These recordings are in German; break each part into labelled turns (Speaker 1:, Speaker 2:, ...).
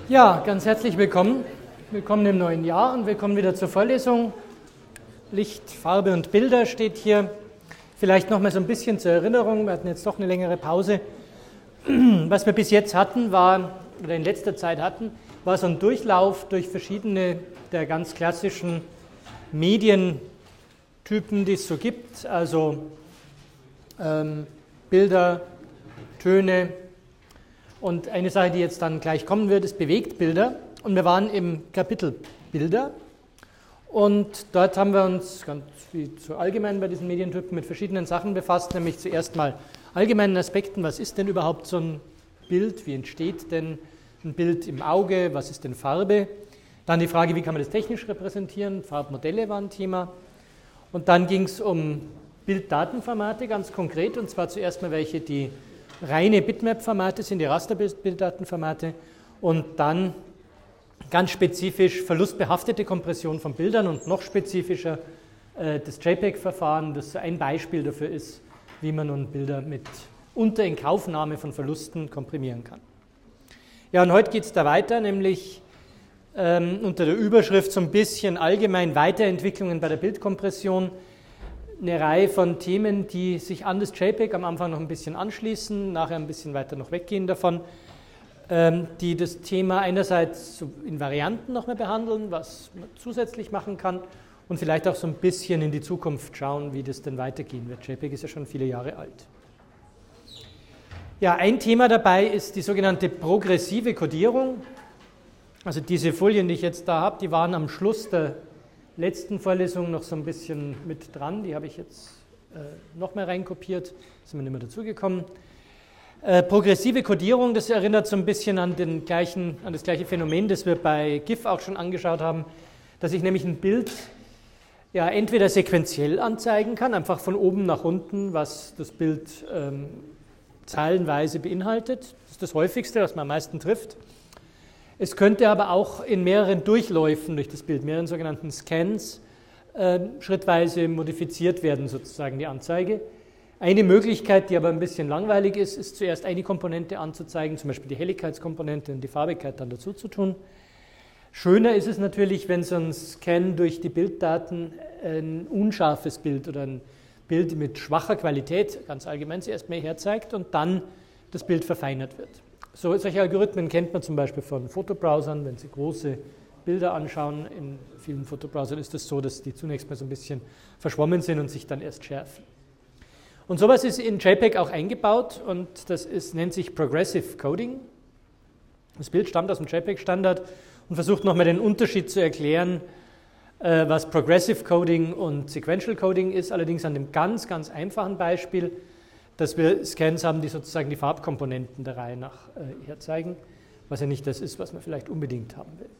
Speaker 1: Ja, ganz herzlich willkommen. Willkommen im neuen Jahr und willkommen wieder zur Vorlesung. Licht, Farbe und Bilder steht hier. Vielleicht noch mal so ein bisschen zur Erinnerung, wir hatten jetzt doch eine längere Pause. Was wir bis jetzt hatten, oder in letzter Zeit hatten, war so ein Durchlauf durch verschiedene der ganz klassischen Medientypen, die es so gibt, also Bilder, Töne. Und eine Sache, die jetzt dann gleich kommen wird, ist Bewegtbilder. Und wir waren im Kapitel Bilder. Und dort haben wir uns ganz wie zu allgemein bei diesen Medientypen mit verschiedenen Sachen befasst, nämlich zuerst mal allgemeinen Aspekten, was ist denn überhaupt so ein Bild, wie entsteht denn ein Bild im Auge, was ist denn Farbe? Dann die Frage, wie kann man das technisch repräsentieren, Farbmodelle war ein Thema. Und dann ging es um Bilddatenformate ganz konkret, und zwar zuerst mal welche, die reine Bitmap-Formate sind, die Rasterbilddatenformate, und dann ganz spezifisch verlustbehaftete Kompression von Bildern und noch spezifischer das JPEG-Verfahren, das ein Beispiel dafür ist, wie man nun Bilder mit Inkaufnahme von Verlusten komprimieren kann. Ja, und heute geht es da weiter, nämlich unter der Überschrift so ein bisschen allgemein Weiterentwicklungen bei der Bildkompression. Eine Reihe von Themen, die sich an das JPEG am Anfang noch ein bisschen anschließen, nachher ein bisschen weiter noch weggehen davon, die das Thema einerseits so in Varianten noch mehr behandeln, was man zusätzlich machen kann, und vielleicht auch so ein bisschen in die Zukunft schauen, wie das denn weitergehen wird. JPEG ist ja schon viele Jahre alt. Ja, ein Thema dabei ist die sogenannte progressive Codierung. Also diese Folien, die ich jetzt da habe, die waren am Schluss der letzten Vorlesung noch so ein bisschen mit dran. Die habe ich jetzt noch mehr reinkopiert, sind wir nicht mehr dazugekommen. Progressive Codierung, das erinnert so ein bisschen an das gleiche Phänomen, das wir bei GIF auch schon angeschaut haben, dass ich nämlich ein Bild ja entweder sequenziell anzeigen kann, einfach von oben nach unten, was das Bild zeilenweise beinhaltet. Das ist das Häufigste, was man am meisten trifft. Es könnte aber auch in mehreren Durchläufen durch das Bild, mehreren sogenannten Scans, schrittweise modifiziert werden, sozusagen die Anzeige. Eine Möglichkeit, die aber ein bisschen langweilig ist, ist zuerst eine Komponente anzuzeigen, zum Beispiel die Helligkeitskomponente und die Farbigkeit dann dazu zu tun. Schöner ist es natürlich, wenn so ein Scan durch die Bilddaten ein unscharfes Bild oder ein Bild mit schwacher Qualität, ganz allgemein zuerst mehr herzeigt und dann das Bild verfeinert wird. Solche Algorithmen kennt man zum Beispiel von Fotobrowsern, wenn Sie große Bilder anschauen. In vielen Fotobrowsern ist es so, dass die zunächst mal so ein bisschen verschwommen sind und sich dann erst schärfen. Und sowas ist in JPEG auch eingebaut, und das nennt sich Progressive Coding. Das Bild stammt aus dem JPEG-Standard und versucht nochmal den Unterschied zu erklären, was Progressive Coding und Sequential Coding ist, allerdings an dem ganz, ganz einfachen Beispiel, dass wir Scans haben, die sozusagen die Farbkomponenten der Reihe nach herzeigen, was ja nicht das ist, was man vielleicht unbedingt haben will.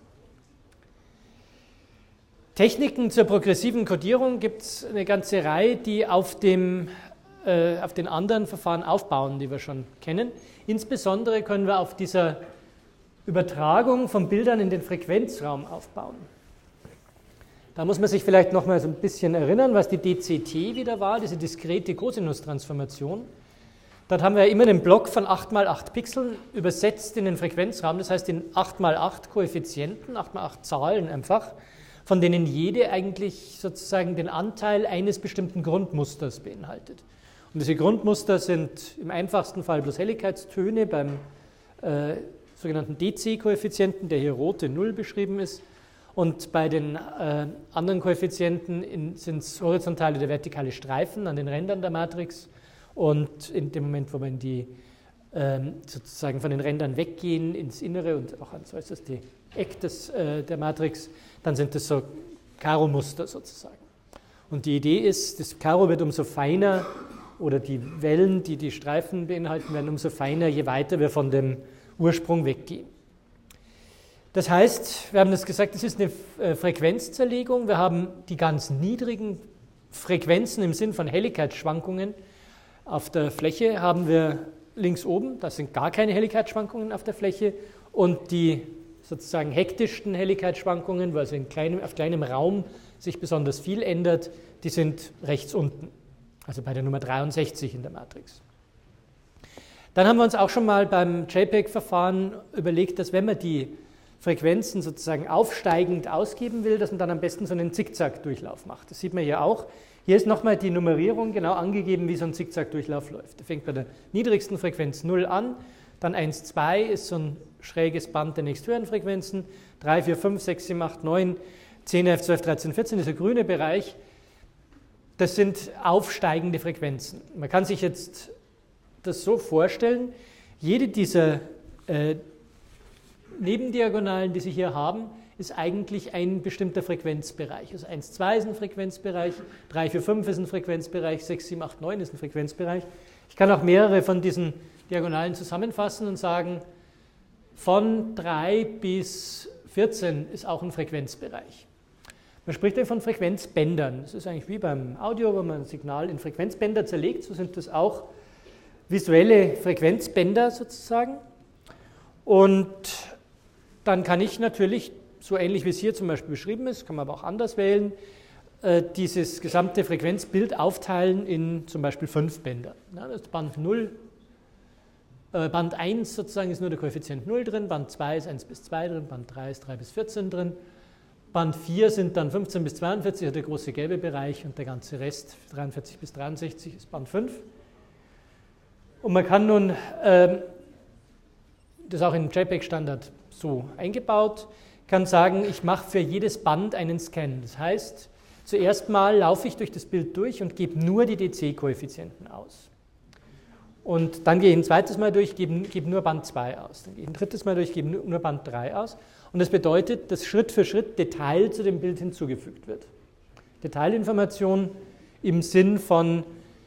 Speaker 1: Techniken zur progressiven Codierung gibt es eine ganze Reihe, die auf den anderen Verfahren aufbauen, die wir schon kennen. Insbesondere können wir auf dieser Übertragung von Bildern in den Frequenzraum aufbauen. Da muss man sich vielleicht noch mal so ein bisschen erinnern, was die DCT wieder war, diese diskrete Cosinustransformation. Dort haben wir ja immer einen Block von 8x8 Pixeln übersetzt in den Frequenzraum, das heißt in 8x8 Koeffizienten, 8x8 Zahlen einfach, von denen jede eigentlich sozusagen den Anteil eines bestimmten Grundmusters beinhaltet. Und diese Grundmuster sind im einfachsten Fall bloß Helligkeitstöne beim sogenannten DC-Koeffizienten, der hier rote 0 beschrieben ist. Und bei den anderen Koeffizienten sind es horizontale oder vertikale Streifen an den Rändern der Matrix. Und in dem Moment, wo wir sozusagen von den Rändern weggehen ins Innere und auch ans äußerste Eck der Matrix, dann sind das so Karo-Muster sozusagen. Und die Idee ist, das Karo wird umso feiner, oder die Wellen, die die Streifen beinhalten, werden umso feiner, je weiter wir von dem Ursprung weggehen. Das heißt, wir haben das gesagt, das ist eine Frequenzzerlegung. Wir haben die ganz niedrigen Frequenzen im Sinn von Helligkeitsschwankungen. Auf der Fläche haben wir links oben, das sind gar keine Helligkeitsschwankungen auf der Fläche, und die sozusagen hektischsten Helligkeitsschwankungen, weil also auf kleinem Raum sich besonders viel ändert, die sind rechts unten, also bei der Nummer 63 in der Matrix. Dann haben wir uns auch schon mal beim JPEG-Verfahren überlegt, dass wenn man die Frequenzen sozusagen aufsteigend ausgeben will, dass man dann am besten so einen Zickzack-Durchlauf macht. Das sieht man hier auch. Hier ist nochmal die Nummerierung genau angegeben, wie so ein Zickzack-Durchlauf läuft. Der fängt bei der niedrigsten Frequenz 0 an, dann 1, 2 ist so ein schräges Band der nächsthöheren Frequenzen, 3, 4, 5, 6, 7, 8, 9, 10, 11, 12, 13, 14, dieser grüne Bereich, das sind aufsteigende Frequenzen. Man kann sich jetzt das so vorstellen, jede dieser Nebendiagonalen, die Sie hier haben, ist eigentlich ein bestimmter Frequenzbereich. Also 1, 2 ist ein Frequenzbereich, 3, 4, 5 ist ein Frequenzbereich, 6, 7, 8, 9 ist ein Frequenzbereich. Ich kann auch mehrere von diesen Diagonalen zusammenfassen und sagen, von 3 bis 14 ist auch ein Frequenzbereich. Man spricht ja von Frequenzbändern. Das ist eigentlich wie beim Audio, wo man ein Signal in Frequenzbänder zerlegt. So sind das auch visuelle Frequenzbänder sozusagen. Und dann kann ich natürlich, so ähnlich wie es hier zum Beispiel beschrieben ist, kann man aber auch anders wählen, dieses gesamte Frequenzbild aufteilen in zum Beispiel 5 Bänder. Das Band 0, Band 1 sozusagen ist nur der Koeffizient 0 drin, Band 2 ist 1 bis 2 drin, Band 3 ist 3 bis 14 drin, Band 4 sind dann 15 bis 42, der große gelbe Bereich, und der ganze Rest, 43 bis 63, ist Band 5. Und man kann nun, das ist auch in JPEG-Standard so eingebaut, kann sagen, ich mache für jedes Band einen Scan. Das heißt, zuerst mal laufe ich durch das Bild durch und gebe nur die DC-Koeffizienten aus. Und dann gehe ich ein zweites Mal durch, gebe nur Band 2 aus. Dann gehe ich ein drittes Mal durch, gebe nur Band 3 aus. Und das bedeutet, dass Schritt für Schritt Detail zu dem Bild hinzugefügt wird. Detailinformation im Sinn von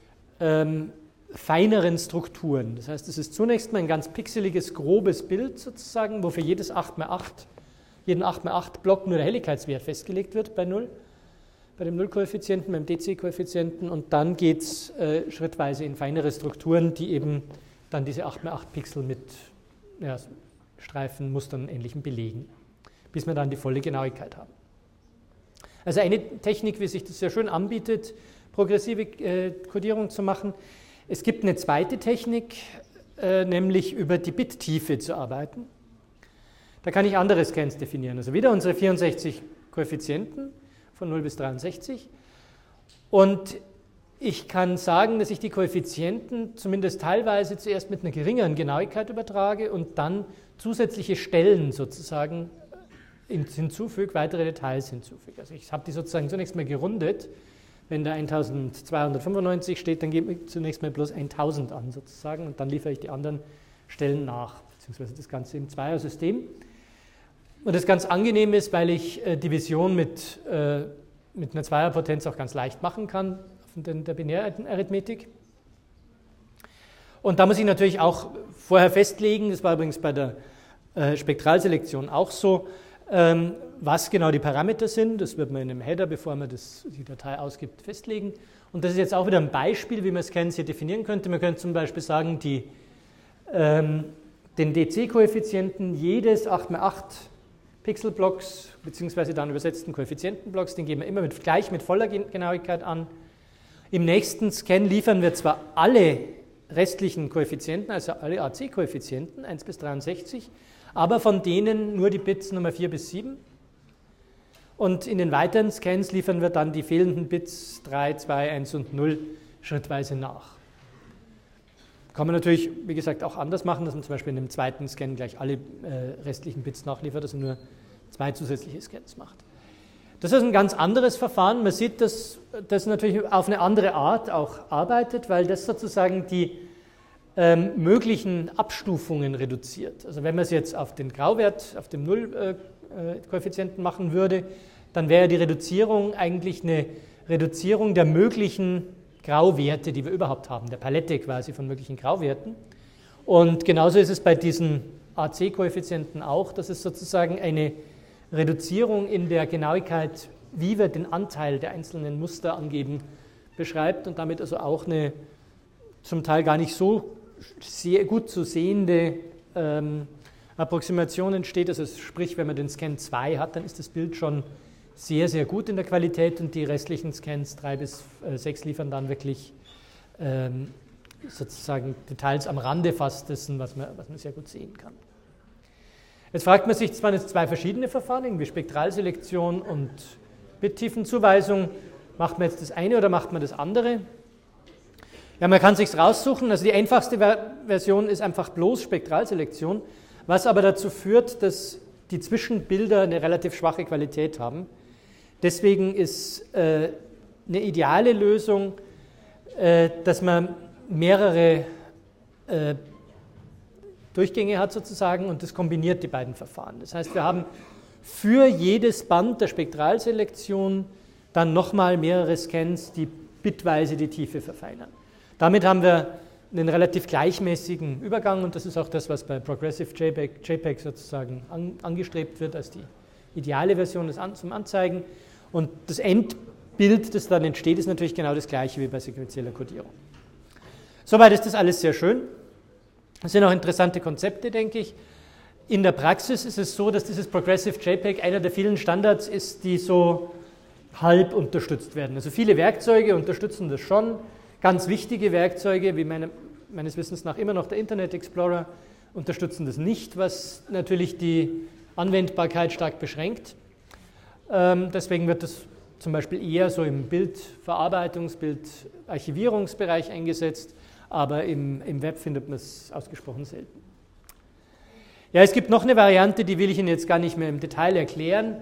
Speaker 1: feineren Strukturen. Das heißt, es ist zunächst mal ein ganz pixeliges, grobes Bild sozusagen, wo für jeden 8x8-Block nur der Helligkeitswert festgelegt wird bei 0, bei dem Nullkoeffizienten, beim DC-Koeffizienten, und dann geht es schrittweise in feinere Strukturen, die eben dann diese 8x8 Pixel mit Streifen, Mustern und Ähnlichem belegen, bis wir dann die volle Genauigkeit haben. Also eine Technik, wie sich das sehr schön anbietet, progressive Codierung zu machen. Es gibt eine zweite Technik, nämlich über die Bittiefe zu arbeiten. Da kann ich andere Scans definieren. Also wieder unsere 64 Koeffizienten von 0 bis 63. Und ich kann sagen, dass ich die Koeffizienten zumindest teilweise zuerst mit einer geringeren Genauigkeit übertrage und dann zusätzliche Stellen sozusagen hinzufüge, weitere Details hinzufüge. Also ich habe die sozusagen zunächst mal gerundet. Wenn da 1295 steht, dann gebe ich zunächst mal bloß 1000 an sozusagen und dann liefere ich die anderen Stellen nach, beziehungsweise das Ganze im Zweiersystem. Und das ganz angenehm ist, weil ich Division mit einer Zweierpotenz auch ganz leicht machen kann, von der Binärarithmetik. Und da muss ich natürlich auch vorher festlegen, das war übrigens bei der Spektralselektion auch so, was genau die Parameter sind. Das wird man in einem Header, bevor man die Datei ausgibt, festlegen. Und das ist jetzt auch wieder ein Beispiel, wie man Scans hier definieren könnte. Man könnte zum Beispiel sagen, den DC-Koeffizienten jedes 8x8 Pixelblocks, beziehungsweise dann übersetzten Koeffizientenblocks, den geben wir immer gleich mit voller Genauigkeit an. Im nächsten Scan liefern wir zwar alle restlichen Koeffizienten, also alle AC-Koeffizienten, 1 bis 63, aber von denen nur die Bits Nummer 4 bis 7. Und in den weiteren Scans liefern wir dann die fehlenden Bits 3, 2, 1 und 0 schrittweise nach. Kann man natürlich, wie gesagt, auch anders machen, dass man zum Beispiel in dem zweiten Scan gleich alle restlichen Bits nachliefert, dass man nur 2 zusätzliche Scans macht. Das ist ein ganz anderes Verfahren. Man sieht, dass das natürlich auf eine andere Art auch arbeitet, weil das sozusagen die möglichen Abstufungen reduziert. Also wenn man es jetzt auf den Grauwert, auf dem Null-Koeffizienten machen würde, dann wäre die Reduzierung eigentlich eine Reduzierung der möglichen Grauwerte, die wir überhaupt haben, der Palette quasi von möglichen Grauwerten. Und genauso ist es bei diesen AC-Koeffizienten auch, dass es sozusagen eine Reduzierung in der Genauigkeit, wie wir den Anteil der einzelnen Muster angeben, beschreibt und damit also auch eine zum Teil gar nicht so sehr gut zu sehende Approximation entsteht. Also sprich, wenn man den Scan 2 hat, dann ist das Bild schon sehr, sehr gut in der Qualität und die restlichen Scans 3 bis 6 liefern dann wirklich sozusagen Details am Rande fast dessen, was man sehr gut sehen kann. Jetzt fragt man sich, es waren jetzt zwei verschiedene Verfahren, irgendwie Spektralselektion und Bittiefenzuweisung. Macht man jetzt das eine oder macht man das andere? Ja, man kann es sich raussuchen. Also die einfachste Version ist einfach bloß Spektralselektion, was aber dazu führt, dass die Zwischenbilder eine relativ schwache Qualität haben. Deswegen ist eine ideale Lösung, dass man mehrere Durchgänge hat sozusagen und das kombiniert die beiden Verfahren. Das heißt, wir haben für jedes Band der Spektralselektion dann nochmal mehrere Scans, die bitweise die Tiefe verfeinern. Damit haben wir einen relativ gleichmäßigen Übergang und das ist auch das, was bei Progressive JPEG sozusagen angestrebt wird als die ideale Version zum Anzeigen. Und das Endbild, das dann entsteht, ist natürlich genau das gleiche wie bei sequenzieller Codierung. Soweit ist das alles sehr schön. Das sind auch interessante Konzepte, denke ich. In der Praxis ist es so, dass dieses Progressive JPEG einer der vielen Standards ist, die so halb unterstützt werden. Also viele Werkzeuge unterstützen das schon. Ganz wichtige Werkzeuge, wie meines Wissens nach immer noch der Internet Explorer, unterstützen das nicht, was natürlich die Anwendbarkeit stark beschränkt. Deswegen wird das zum Beispiel eher so im Bildverarbeitungs-, Bildarchivierungsbereich eingesetzt, aber im Web findet man es ausgesprochen selten. Ja, es gibt noch eine Variante, die will ich Ihnen jetzt gar nicht mehr im Detail erklären.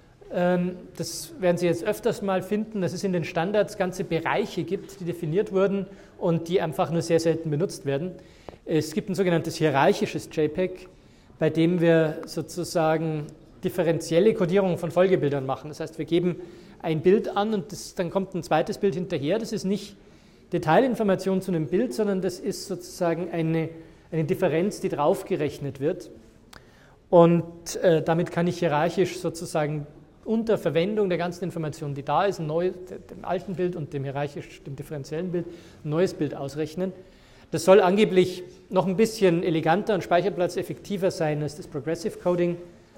Speaker 1: Das werden Sie jetzt öfters mal finden, dass es in den Standards ganze Bereiche gibt, die definiert wurden und die einfach nur sehr selten benutzt werden. Es gibt ein sogenanntes hierarchisches JPEG, bei dem wir sozusagen differenzielle Codierung von Folgebildern machen. Das heißt, wir geben ein Bild an und dann kommt ein zweites Bild hinterher. Das ist nicht Detailinformation zu einem Bild, sondern das ist sozusagen eine Differenz, die draufgerechnet wird. Und damit kann ich hierarchisch sozusagen unter Verwendung der ganzen Information, die da ist, dem alten Bild und dem differenziellen Bild, ein neues Bild ausrechnen. Das soll angeblich noch ein bisschen eleganter und speicherplatzeffektiver sein als das Progressive Coding.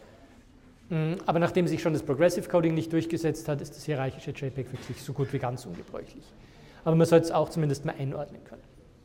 Speaker 1: Aber nachdem sich schon das Progressive Coding nicht durchgesetzt hat, ist das hierarchische JPEG wirklich so gut wie ganz ungebräuchlich. Aber man sollte es auch zumindest mal einordnen können.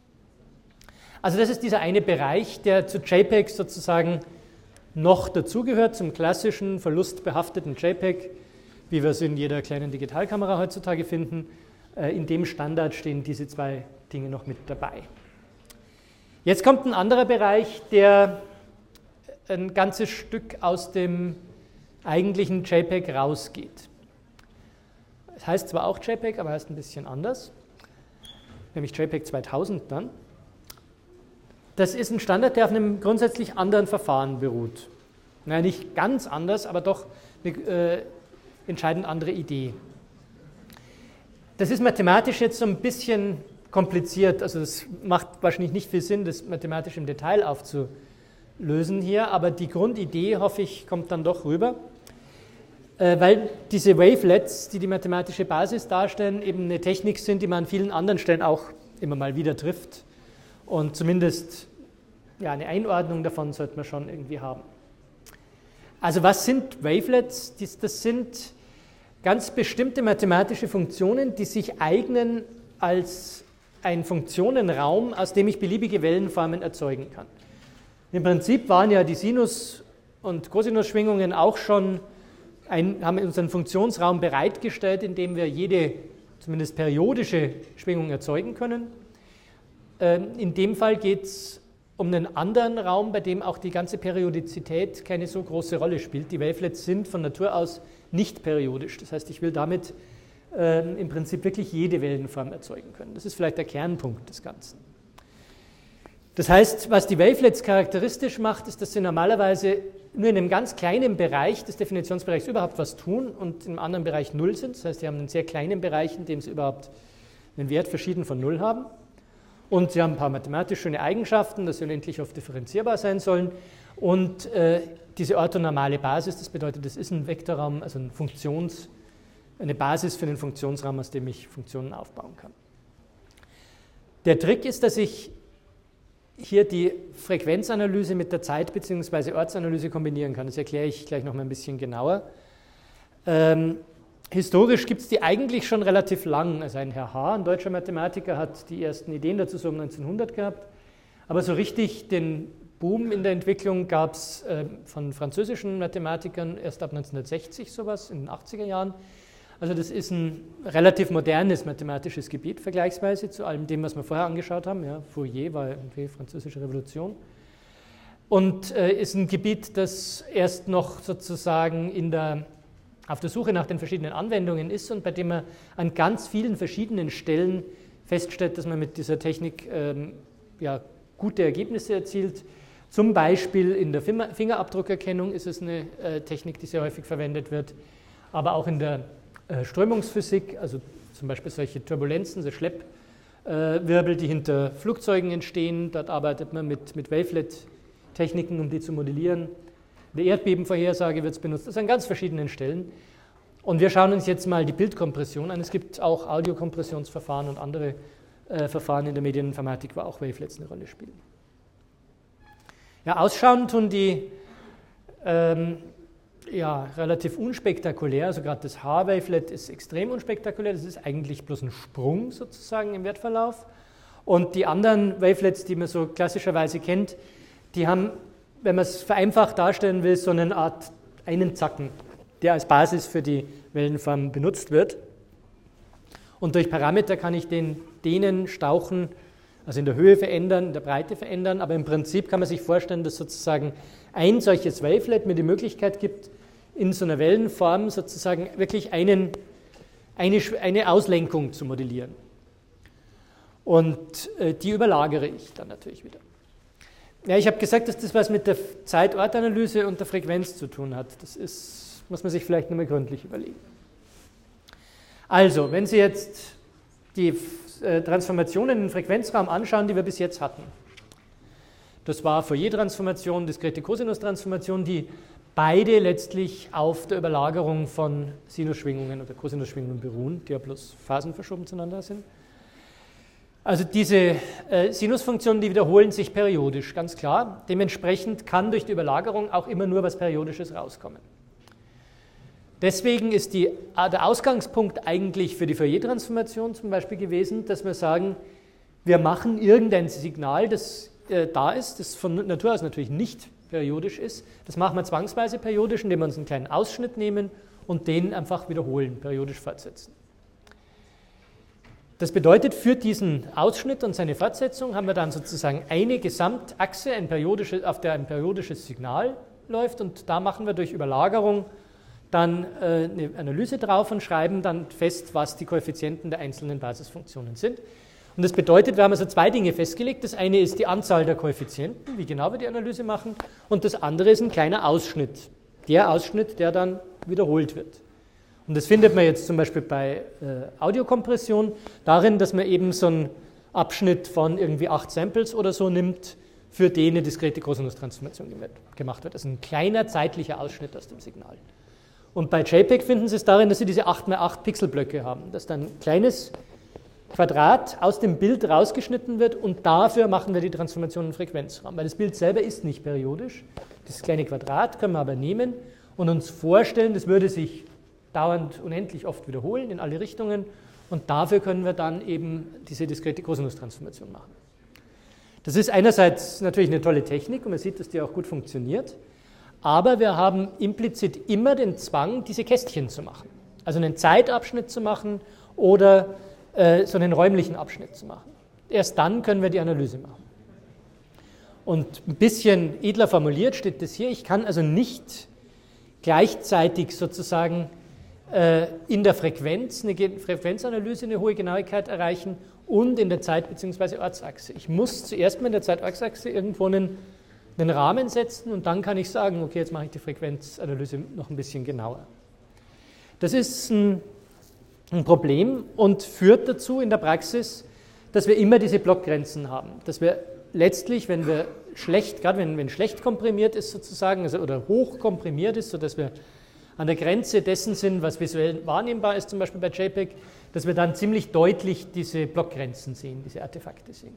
Speaker 1: Also das ist dieser eine Bereich, der zu JPEG sozusagen noch dazugehört, zum klassischen verlustbehafteten JPEG, wie wir es in jeder kleinen Digitalkamera heutzutage finden. In dem Standard stehen diese zwei Dinge noch mit dabei. Jetzt kommt ein anderer Bereich, der ein ganzes Stück aus dem eigentlichen JPEG rausgeht. Es heißt zwar auch JPEG, aber heißt ein bisschen anders, nämlich JPEG 2000 dann. Das ist ein Standard, der auf einem grundsätzlich anderen Verfahren beruht. Naja, nicht ganz anders, aber doch eine entscheidend andere Idee. Das ist mathematisch jetzt so ein bisschen kompliziert, also es macht wahrscheinlich nicht viel Sinn, das mathematisch im Detail aufzulösen hier, aber die Grundidee, hoffe ich, kommt dann doch rüber. Weil diese Wavelets, die die mathematische Basis darstellen, eben eine Technik sind, die man an vielen anderen Stellen auch immer mal wieder trifft. Und zumindest ja, eine Einordnung davon sollte man schon irgendwie haben. Also was sind Wavelets? Das sind ganz bestimmte mathematische Funktionen, die sich eignen als ein Funktionenraum, aus dem ich beliebige Wellenformen erzeugen kann. Im Prinzip waren ja die Sinus- und Cosinusschwingungen auch schon haben unseren Funktionsraum bereitgestellt, in dem wir jede, zumindest periodische Schwingung erzeugen können. In dem Fall geht es um einen anderen Raum, bei dem auch die ganze Periodizität keine so große Rolle spielt. Die Wavelets sind von Natur aus nicht periodisch. Das heißt, ich will damit im Prinzip wirklich jede Wellenform erzeugen können. Das ist vielleicht der Kernpunkt des Ganzen. Das heißt, was die Wavelets charakteristisch macht, ist, dass sie normalerweise nur in einem ganz kleinen Bereich des Definitionsbereichs überhaupt was tun und im anderen Bereich 0 sind. Das heißt, sie haben einen sehr kleinen Bereich, in dem sie überhaupt einen Wert verschieden von 0 haben. Und sie haben ein paar mathematisch schöne Eigenschaften, dass sie unendlich oft differenzierbar sein sollen. Und diese orthonormale Basis, das bedeutet, das ist ein Vektorraum, also eine Basis für einen Funktionsraum, aus dem ich Funktionen aufbauen kann. Der Trick ist, dass ich hier die Frequenzanalyse mit der Zeit- bzw. Ortsanalyse kombinieren kann. Das erkläre ich gleich noch mal ein bisschen genauer. Historisch gibt es die eigentlich schon relativ lang. Also ein Herr H., ein deutscher Mathematiker, hat die ersten Ideen dazu so um 1900 gehabt. Aber so richtig den Boom in der Entwicklung gab es von französischen Mathematikern erst ab 1960 sowas, in den 80er Jahren. Also das ist ein relativ modernes mathematisches Gebiet, vergleichsweise zu allem dem, was wir vorher angeschaut haben. Ja, Fourier war irgendwie Französische Revolution. Und ist ein Gebiet, das erst noch sozusagen auf der Suche nach den verschiedenen Anwendungen ist und bei dem man an ganz vielen verschiedenen Stellen feststellt, dass man mit dieser Technik gute Ergebnisse erzielt. Zum Beispiel in der Fingerabdruckerkennung ist es eine Technik, die sehr häufig verwendet wird, aber auch in der Strömungsphysik, also zum Beispiel solche Turbulenzen, so Schleppwirbel, die hinter Flugzeugen entstehen. Dort arbeitet man mit Wavelet-Techniken, um die zu modellieren. In der Erdbebenvorhersage wird es benutzt, das an ganz verschiedenen Stellen. Und wir schauen uns jetzt mal die Bildkompression an. Es gibt auch Audiokompressionsverfahren und andere Verfahren in der Medieninformatik, wo auch Wavelets eine Rolle spielen. Ja, ausschauen tun die relativ unspektakulär, also gerade das H-Wavelet ist extrem unspektakulär, das ist eigentlich bloß ein Sprung sozusagen im Wertverlauf. Und die anderen Wavelets, die man so klassischerweise kennt, die haben, wenn man es vereinfacht darstellen will, so eine Art einen Zacken, der als Basis für die Wellenform benutzt wird. Und durch Parameter kann ich den dehnen, stauchen, also in der Höhe verändern, in der Breite verändern, aber im Prinzip kann man sich vorstellen, dass sozusagen ein solches Wavelet mir die Möglichkeit gibt, in so einer Wellenform sozusagen wirklich eine Auslenkung zu modellieren. Und die überlagere ich dann natürlich wieder. Ja, ich habe gesagt, dass das was mit der Zeit-Ort-Analyse und der Frequenz zu tun hat. Das muss man sich vielleicht nochmal gründlich überlegen. Also, wenn Sie jetzt die Transformationen im Frequenzraum anschauen, die wir bis jetzt hatten. Das war Fourier-Transformation, diskrete Kosinus-Transformation, die beide letztlich auf der Überlagerung von Sinusschwingungen oder Kosinusschwingungen beruhen, die ja bloß phasenverschoben zueinander sind. Also diese Sinusfunktionen, die wiederholen sich periodisch, ganz klar. Dementsprechend kann durch die Überlagerung auch immer nur was Periodisches rauskommen. Deswegen ist der Ausgangspunkt eigentlich für die Fourier-Transformation zum Beispiel gewesen, dass wir sagen, wir machen irgendein Signal, das da ist, das von Natur aus natürlich nicht periodisch ist. Das machen wir zwangsweise periodisch, indem wir uns einen kleinen Ausschnitt nehmen und den einfach wiederholen, periodisch fortsetzen. Das bedeutet, für diesen Ausschnitt und seine Fortsetzung haben wir dann sozusagen eine Gesamtachse, auf der ein periodisches Signal läuft, und da machen wir durch Überlagerung dann eine Analyse drauf und schreiben dann fest, was die Koeffizienten der einzelnen Basisfunktionen sind. Und das bedeutet, wir haben also zwei Dinge festgelegt. Das eine ist die Anzahl der Koeffizienten, wie genau wir die Analyse machen, und das andere ist ein kleiner Ausschnitt. Der Ausschnitt, der dann wiederholt wird. Und das findet man jetzt zum Beispiel bei Audiokompression darin, dass man eben so einen Abschnitt von irgendwie 8 Samples oder so nimmt, für den eine diskrete Kosinus-Transformation gemacht wird. Also ein kleiner zeitlicher Ausschnitt aus dem Signal. Und bei JPEG finden Sie es darin, dass Sie diese 8x8 Pixelblöcke haben, dass dann ein kleines Quadrat aus dem Bild rausgeschnitten wird, und dafür machen wir die Transformation im Frequenzraum, weil das Bild selber ist nicht periodisch. Dieses kleine Quadrat können wir aber nehmen und uns vorstellen, das würde sich dauernd unendlich oft wiederholen in alle Richtungen, und dafür können wir dann eben diese diskrete Kosinus-Transformation machen. Das ist einerseits natürlich eine tolle Technik und man sieht, dass die auch gut funktioniert, aber wir haben implizit immer den Zwang, diese Kästchen zu machen. Also einen Zeitabschnitt zu machen oder so einen räumlichen Abschnitt zu machen. Erst dann können wir die Analyse machen. Und ein bisschen edler formuliert steht das hier, ich kann also nicht gleichzeitig sozusagen in der Frequenz, eine Frequenzanalyse, eine hohe Genauigkeit erreichen und in der Zeit- bzw. Ortsachse. Ich muss zuerst mal in der Zeit-Ortsachse irgendwo einen Rahmen setzen, und dann kann ich sagen, okay, jetzt mache ich die Frequenzanalyse noch ein bisschen genauer. Das ist ein Problem und führt dazu in der Praxis, dass wir immer diese Blockgrenzen haben. Dass wir letztlich, wenn wir schlecht, gerade wenn schlecht komprimiert ist sozusagen, also, oder hoch komprimiert ist, sodass wir an der Grenze dessen sind, was visuell wahrnehmbar ist, zum Beispiel bei JPEG, dass wir dann ziemlich deutlich diese Blockgrenzen sehen, diese Artefakte sehen.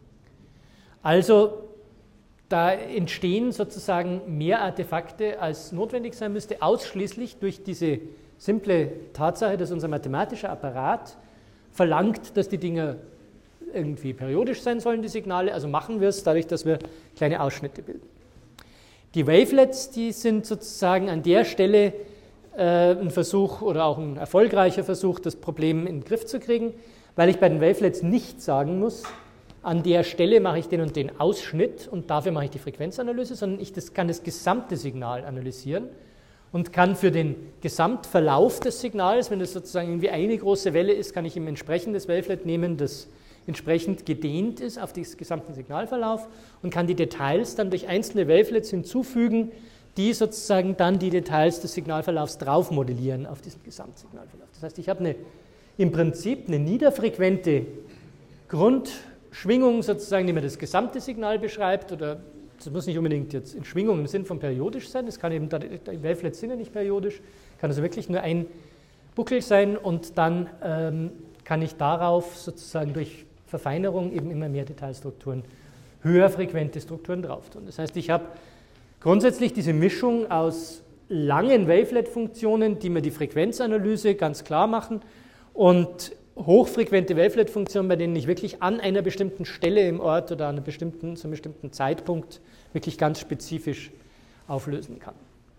Speaker 1: Also da entstehen sozusagen mehr Artefakte, als notwendig sein müsste, ausschließlich durch diese simple Tatsache, dass unser mathematischer Apparat verlangt, dass die Dinger irgendwie periodisch sein sollen, die Signale, also machen wir es dadurch, dass wir kleine Ausschnitte bilden. Die Wavelets, die sind sozusagen an der Stelle ein Versuch oder auch ein erfolgreicher Versuch, das Problem in den Griff zu kriegen, weil ich bei den Wavelets nicht sagen muss, an der Stelle mache ich den und den Ausschnitt und dafür mache ich die Frequenzanalyse, sondern ich kann das gesamte Signal analysieren und kann für den Gesamtverlauf des Signals, wenn das sozusagen irgendwie eine große Welle ist, kann ich ihm entsprechendes Wavelet nehmen, das entsprechend gedehnt ist auf den gesamten Signalverlauf und kann die Details dann durch einzelne Wavelets hinzufügen, die sozusagen dann die Details des Signalverlaufs drauf modellieren auf diesen Gesamtsignalverlauf. Das heißt, ich habe im Prinzip eine niederfrequente Grundschwingung sozusagen, die mir das gesamte Signal beschreibt, oder das muss nicht unbedingt jetzt in Schwingung im Sinn von periodisch sein, das kann eben, die Wavelets sind ja nicht periodisch, kann also wirklich nur ein Buckel sein und dann kann ich darauf sozusagen durch Verfeinerung eben immer mehr Detailstrukturen, höher frequente Strukturen drauf tun. Das heißt, ich habe grundsätzlich diese Mischung aus langen Wavelet-Funktionen, die mir die Frequenzanalyse ganz klar machen, und hochfrequente Wavelet-Funktionen, bei denen ich wirklich an einer bestimmten Stelle im Ort oder an zu einem bestimmten Zeitpunkt wirklich ganz spezifisch auflösen kann.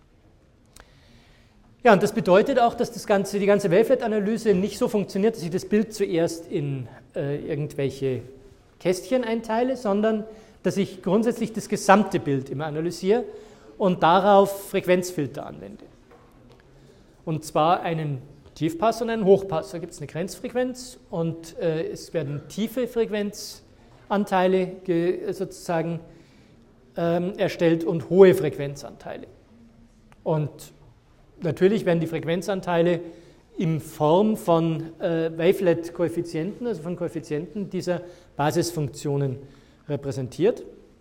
Speaker 1: Ja, und das bedeutet auch, dass die ganze Wavelet-Analyse nicht so funktioniert, dass ich das Bild zuerst in irgendwelche Kästchen einteile, sondern dass ich grundsätzlich das gesamte Bild immer analysiere und darauf Frequenzfilter anwende. Und zwar einen Tiefpass und einen Hochpass. Da gibt es eine Grenzfrequenz und es werden tiefe Frequenzanteile sozusagen erstellt und hohe Frequenzanteile. Und natürlich werden die Frequenzanteile in Form von Wavelet-Koeffizienten, also von Koeffizienten dieser Basisfunktionen repräsentiert.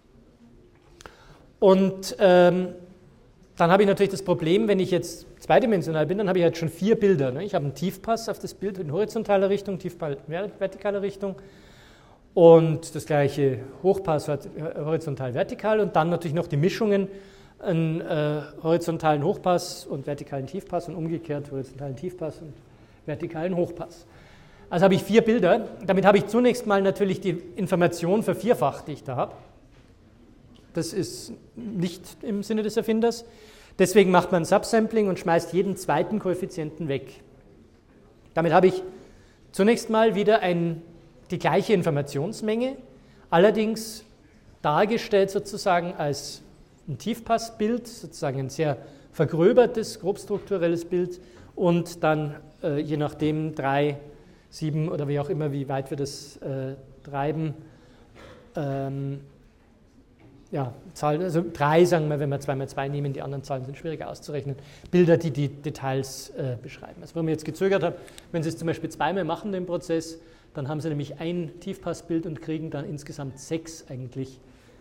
Speaker 1: Und dann habe ich natürlich das Problem, wenn ich jetzt zweidimensional bin, dann habe ich halt schon 4 Bilder. Ne? Ich habe einen Tiefpass auf das Bild in horizontaler Richtung, Tiefpass in vertikaler Richtung und das gleiche Hochpass horizontal-vertikal und dann natürlich noch die Mischungen, einen horizontalen Hochpass und vertikalen Tiefpass und umgekehrt horizontalen Tiefpass und vertikalen Hochpass. Also habe ich 4 Bilder. Damit habe ich zunächst mal natürlich die Information vervierfacht, die ich da habe. Das ist nicht im Sinne des Erfinders. Deswegen macht man Subsampling und schmeißt jeden zweiten Koeffizienten weg. Damit habe ich zunächst mal wieder die gleiche Informationsmenge, allerdings dargestellt sozusagen als ein Tiefpassbild, sozusagen ein sehr vergröbertes, grobstrukturelles Bild und dann je nachdem 3, 7 oder wie auch immer, wie weit wir das treiben, Zahlen, also 3 sagen wir, wenn wir 2 mal 2 nehmen, die anderen Zahlen sind schwieriger auszurechnen, Bilder, die die Details beschreiben. Also warum ich jetzt gezögert habe, wenn Sie es zum Beispiel 2-mal machen, den Prozess, dann haben Sie nämlich ein Tiefpassbild und kriegen dann insgesamt 6 eigentlich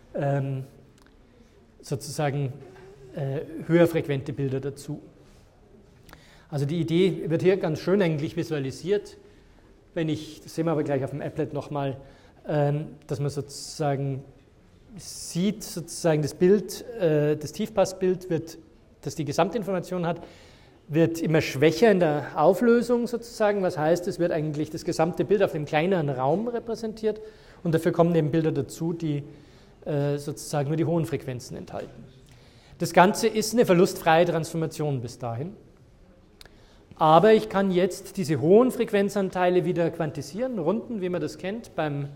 Speaker 1: sozusagen höher frequente Bilder dazu. Also die Idee wird hier ganz schön eigentlich visualisiert, das sehen wir aber gleich auf dem Applet nochmal, dass man sozusagen sieht, sozusagen das Bild, das Tiefpassbild, das die Gesamtinformation hat, wird immer schwächer in der Auflösung sozusagen, was heißt, es wird eigentlich das gesamte Bild auf dem kleineren Raum repräsentiert und dafür kommen eben Bilder dazu, die sozusagen nur die hohen Frequenzen enthalten. Das Ganze ist eine verlustfreie Transformation bis dahin, aber ich kann jetzt diese hohen Frequenzanteile wieder quantisieren, runden, wie man das kennt, beim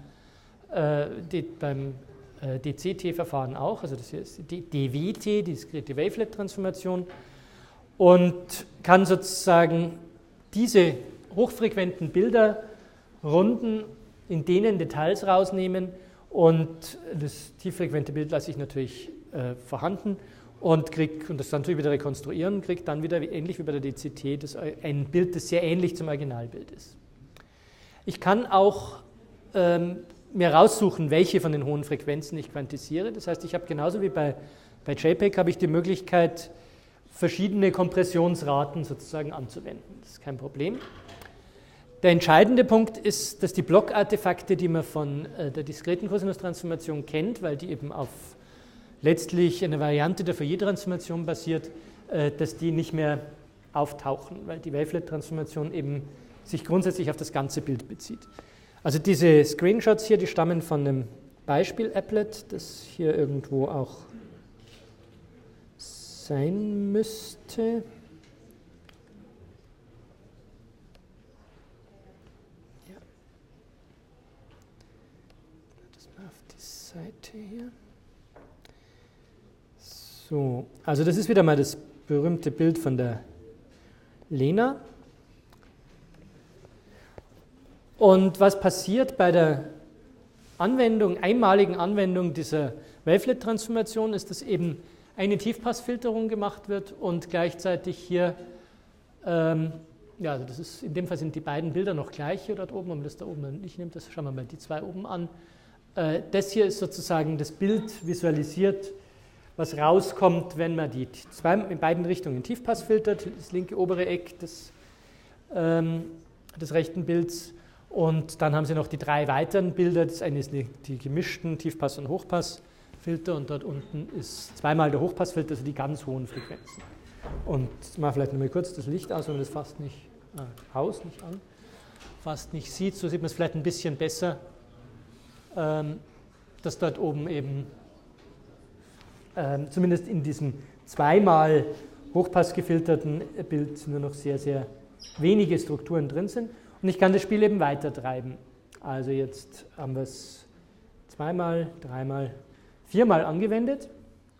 Speaker 1: DCT-Verfahren auch, also das hier ist die DWT, die diskrete Wavelet-Transformation, und kann sozusagen diese hochfrequenten Bilder runden, in denen Details rausnehmen und das tieffrequente Bild lasse ich natürlich vorhanden und das dann natürlich wieder rekonstruieren, kriege dann wieder ähnlich wie bei der DCT ein Bild, das sehr ähnlich zum Originalbild ist. Ich kann auch mir raussuchen, welche von den hohen Frequenzen ich quantisiere. Das heißt, ich habe genauso wie bei JPEG habe ich die Möglichkeit, verschiedene Kompressionsraten sozusagen anzuwenden. Das ist kein Problem. Der entscheidende Punkt ist, dass die Blockartefakte, die man von der diskreten Kosinus-Transformation kennt, weil die eben auf letztlich eine Variante der Fourier-Transformation basiert, dass die nicht mehr auftauchen, weil die Wavelet-Transformation eben sich grundsätzlich auf das ganze Bild bezieht. Also diese Screenshots hier, die stammen von einem Beispiel-Applet, das hier irgendwo auch sein müsste. Ja. Das mal auf die Seite hier. So, also das ist wieder mal das berühmte Bild von der Lena. Und was passiert bei der einmaligen Anwendung dieser Wavelet-Transformation, ist, dass eben eine Tiefpassfilterung gemacht wird und gleichzeitig hier, ja, also das ist, in dem Fall sind die beiden Bilder noch gleich hier dort oben, wenn man das da oben nicht nimmt, das schauen wir mal die zwei oben an. Das hier ist sozusagen das Bild visualisiert, was rauskommt, wenn man die zwei in beiden Richtungen Tiefpass filtert, das linke obere Eck des rechten Bilds. Und dann haben Sie noch die drei weiteren Bilder. Das eine ist die gemischten Tiefpass- und Hochpassfilter und dort unten ist zweimal der Hochpassfilter, also die ganz hohen Frequenzen. Und ich mache vielleicht nochmal kurz das Licht aus, wenn man das fast nicht, nicht an, fast nicht sieht. So sieht man es vielleicht ein bisschen besser, dass dort oben eben zumindest in diesem zweimal Hochpass gefilterten Bild nur noch sehr, sehr wenige Strukturen drin sind. Und ich kann das Spiel eben weiter treiben. Also jetzt haben wir es zweimal, dreimal, viermal angewendet.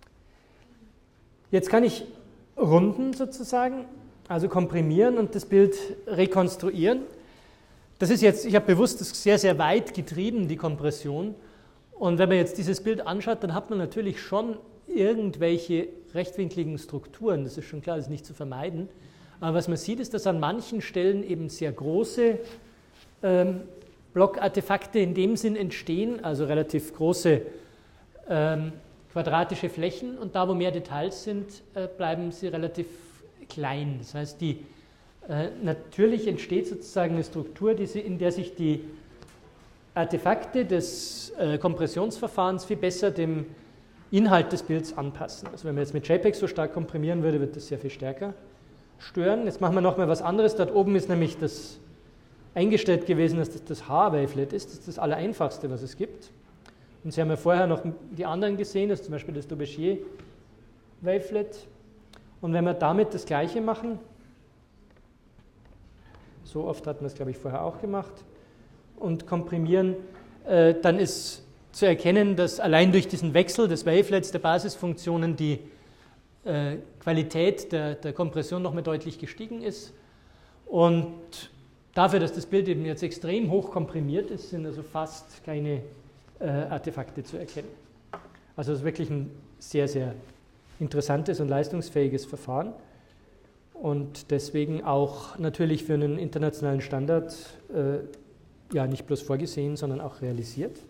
Speaker 1: Jetzt kann ich runden sozusagen, also komprimieren und das Bild rekonstruieren. Das ist jetzt, ich habe bewusst das sehr, sehr weit getrieben, die Kompression. Und wenn man jetzt dieses Bild anschaut, dann hat man natürlich schon irgendwelche rechtwinkligen Strukturen. Das ist schon klar, das ist nicht zu vermeiden. Aber was man sieht, ist, dass an manchen Stellen eben sehr große Blockartefakte in dem Sinn entstehen, also relativ große quadratische Flächen. Und da, wo mehr Details sind, bleiben sie relativ klein. Das heißt, natürlich entsteht sozusagen eine Struktur, in der sich die Artefakte des Kompressionsverfahrens viel besser dem Inhalt des Bilds anpassen. Also wenn man jetzt mit JPEG so stark komprimieren würde, wird das sehr viel stärker stören. Jetzt machen wir nochmal was anderes. Dort oben ist nämlich das eingestellt gewesen, dass das H-Wavelet ist. Das ist das Allereinfachste, was es gibt. Und Sie haben ja vorher noch die anderen gesehen, das ist zum Beispiel das Daubechier-Wavelet. Und wenn wir damit das Gleiche machen, so oft hat man es, glaube ich, vorher auch gemacht, und komprimieren, dann ist zu erkennen, dass allein durch diesen Wechsel des Wavelets der Basisfunktionen die Qualität der Kompression noch mehr deutlich gestiegen ist. Und dafür, dass das Bild eben jetzt extrem hoch komprimiert ist, sind also fast keine Artefakte zu erkennen. Also es ist wirklich ein sehr, sehr interessantes und leistungsfähiges Verfahren und deswegen auch natürlich für einen internationalen Standard ja nicht bloß vorgesehen, sondern auch realisiert.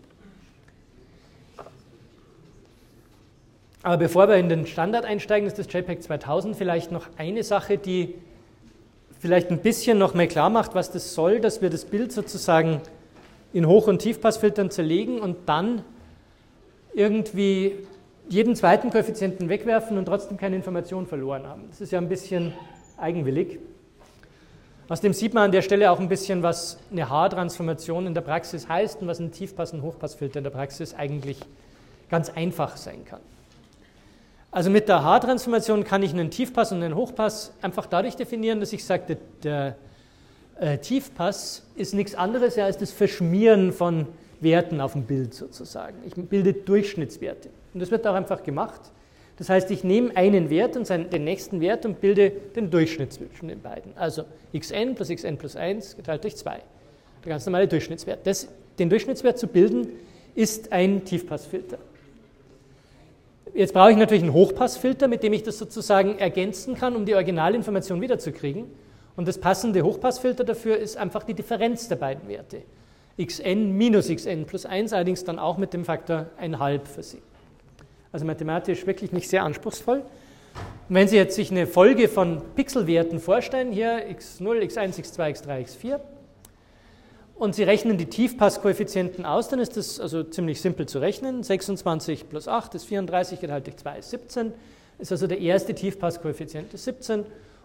Speaker 1: Aber bevor wir in den Standard einsteigen, ist das JPEG 2000 vielleicht noch eine Sache, die vielleicht ein bisschen noch mehr klar macht, was das soll, dass wir das Bild sozusagen in Hoch- und Tiefpassfiltern zerlegen und dann irgendwie jeden zweiten Koeffizienten wegwerfen und trotzdem keine Information verloren haben. Das ist ja ein bisschen eigenwillig. Außerdem sieht man an der Stelle auch ein bisschen, was eine Haartransformation in der Praxis heißt und was ein Tiefpass- und Hochpassfilter in der Praxis eigentlich ganz einfach sein kann. Also mit der Haartransformation kann ich einen Tiefpass und einen Hochpass einfach dadurch definieren, dass ich sage, der Tiefpass ist nichts anderes als das Verschmieren von Werten auf dem Bild sozusagen. Ich bilde Durchschnittswerte. Und das wird auch einfach gemacht. Das heißt, ich nehme einen Wert und den nächsten Wert und bilde den Durchschnitt zwischen den beiden. Also xn plus 1 geteilt durch 2. Der ganz normale Durchschnittswert. Den Durchschnittswert zu bilden, ist ein Tiefpassfilter. Jetzt brauche ich natürlich einen Hochpassfilter, mit dem ich das sozusagen ergänzen kann, um die Originalinformation wiederzukriegen. Und das passende Hochpassfilter dafür ist einfach die Differenz der beiden Werte. Xn minus xn plus 1, allerdings dann auch mit dem Faktor 1,5 versehen. Also mathematisch wirklich nicht sehr anspruchsvoll. Und wenn Sie jetzt sich eine Folge von Pixelwerten vorstellen, hier x0, x1, x2, x3, x4, und Sie rechnen die Tiefpasskoeffizienten aus, dann ist das also ziemlich simpel zu rechnen. 26 plus 8 ist 34, geteilt durch 2 ist 17. Ist also der erste Tiefpasskoeffizient ist 17.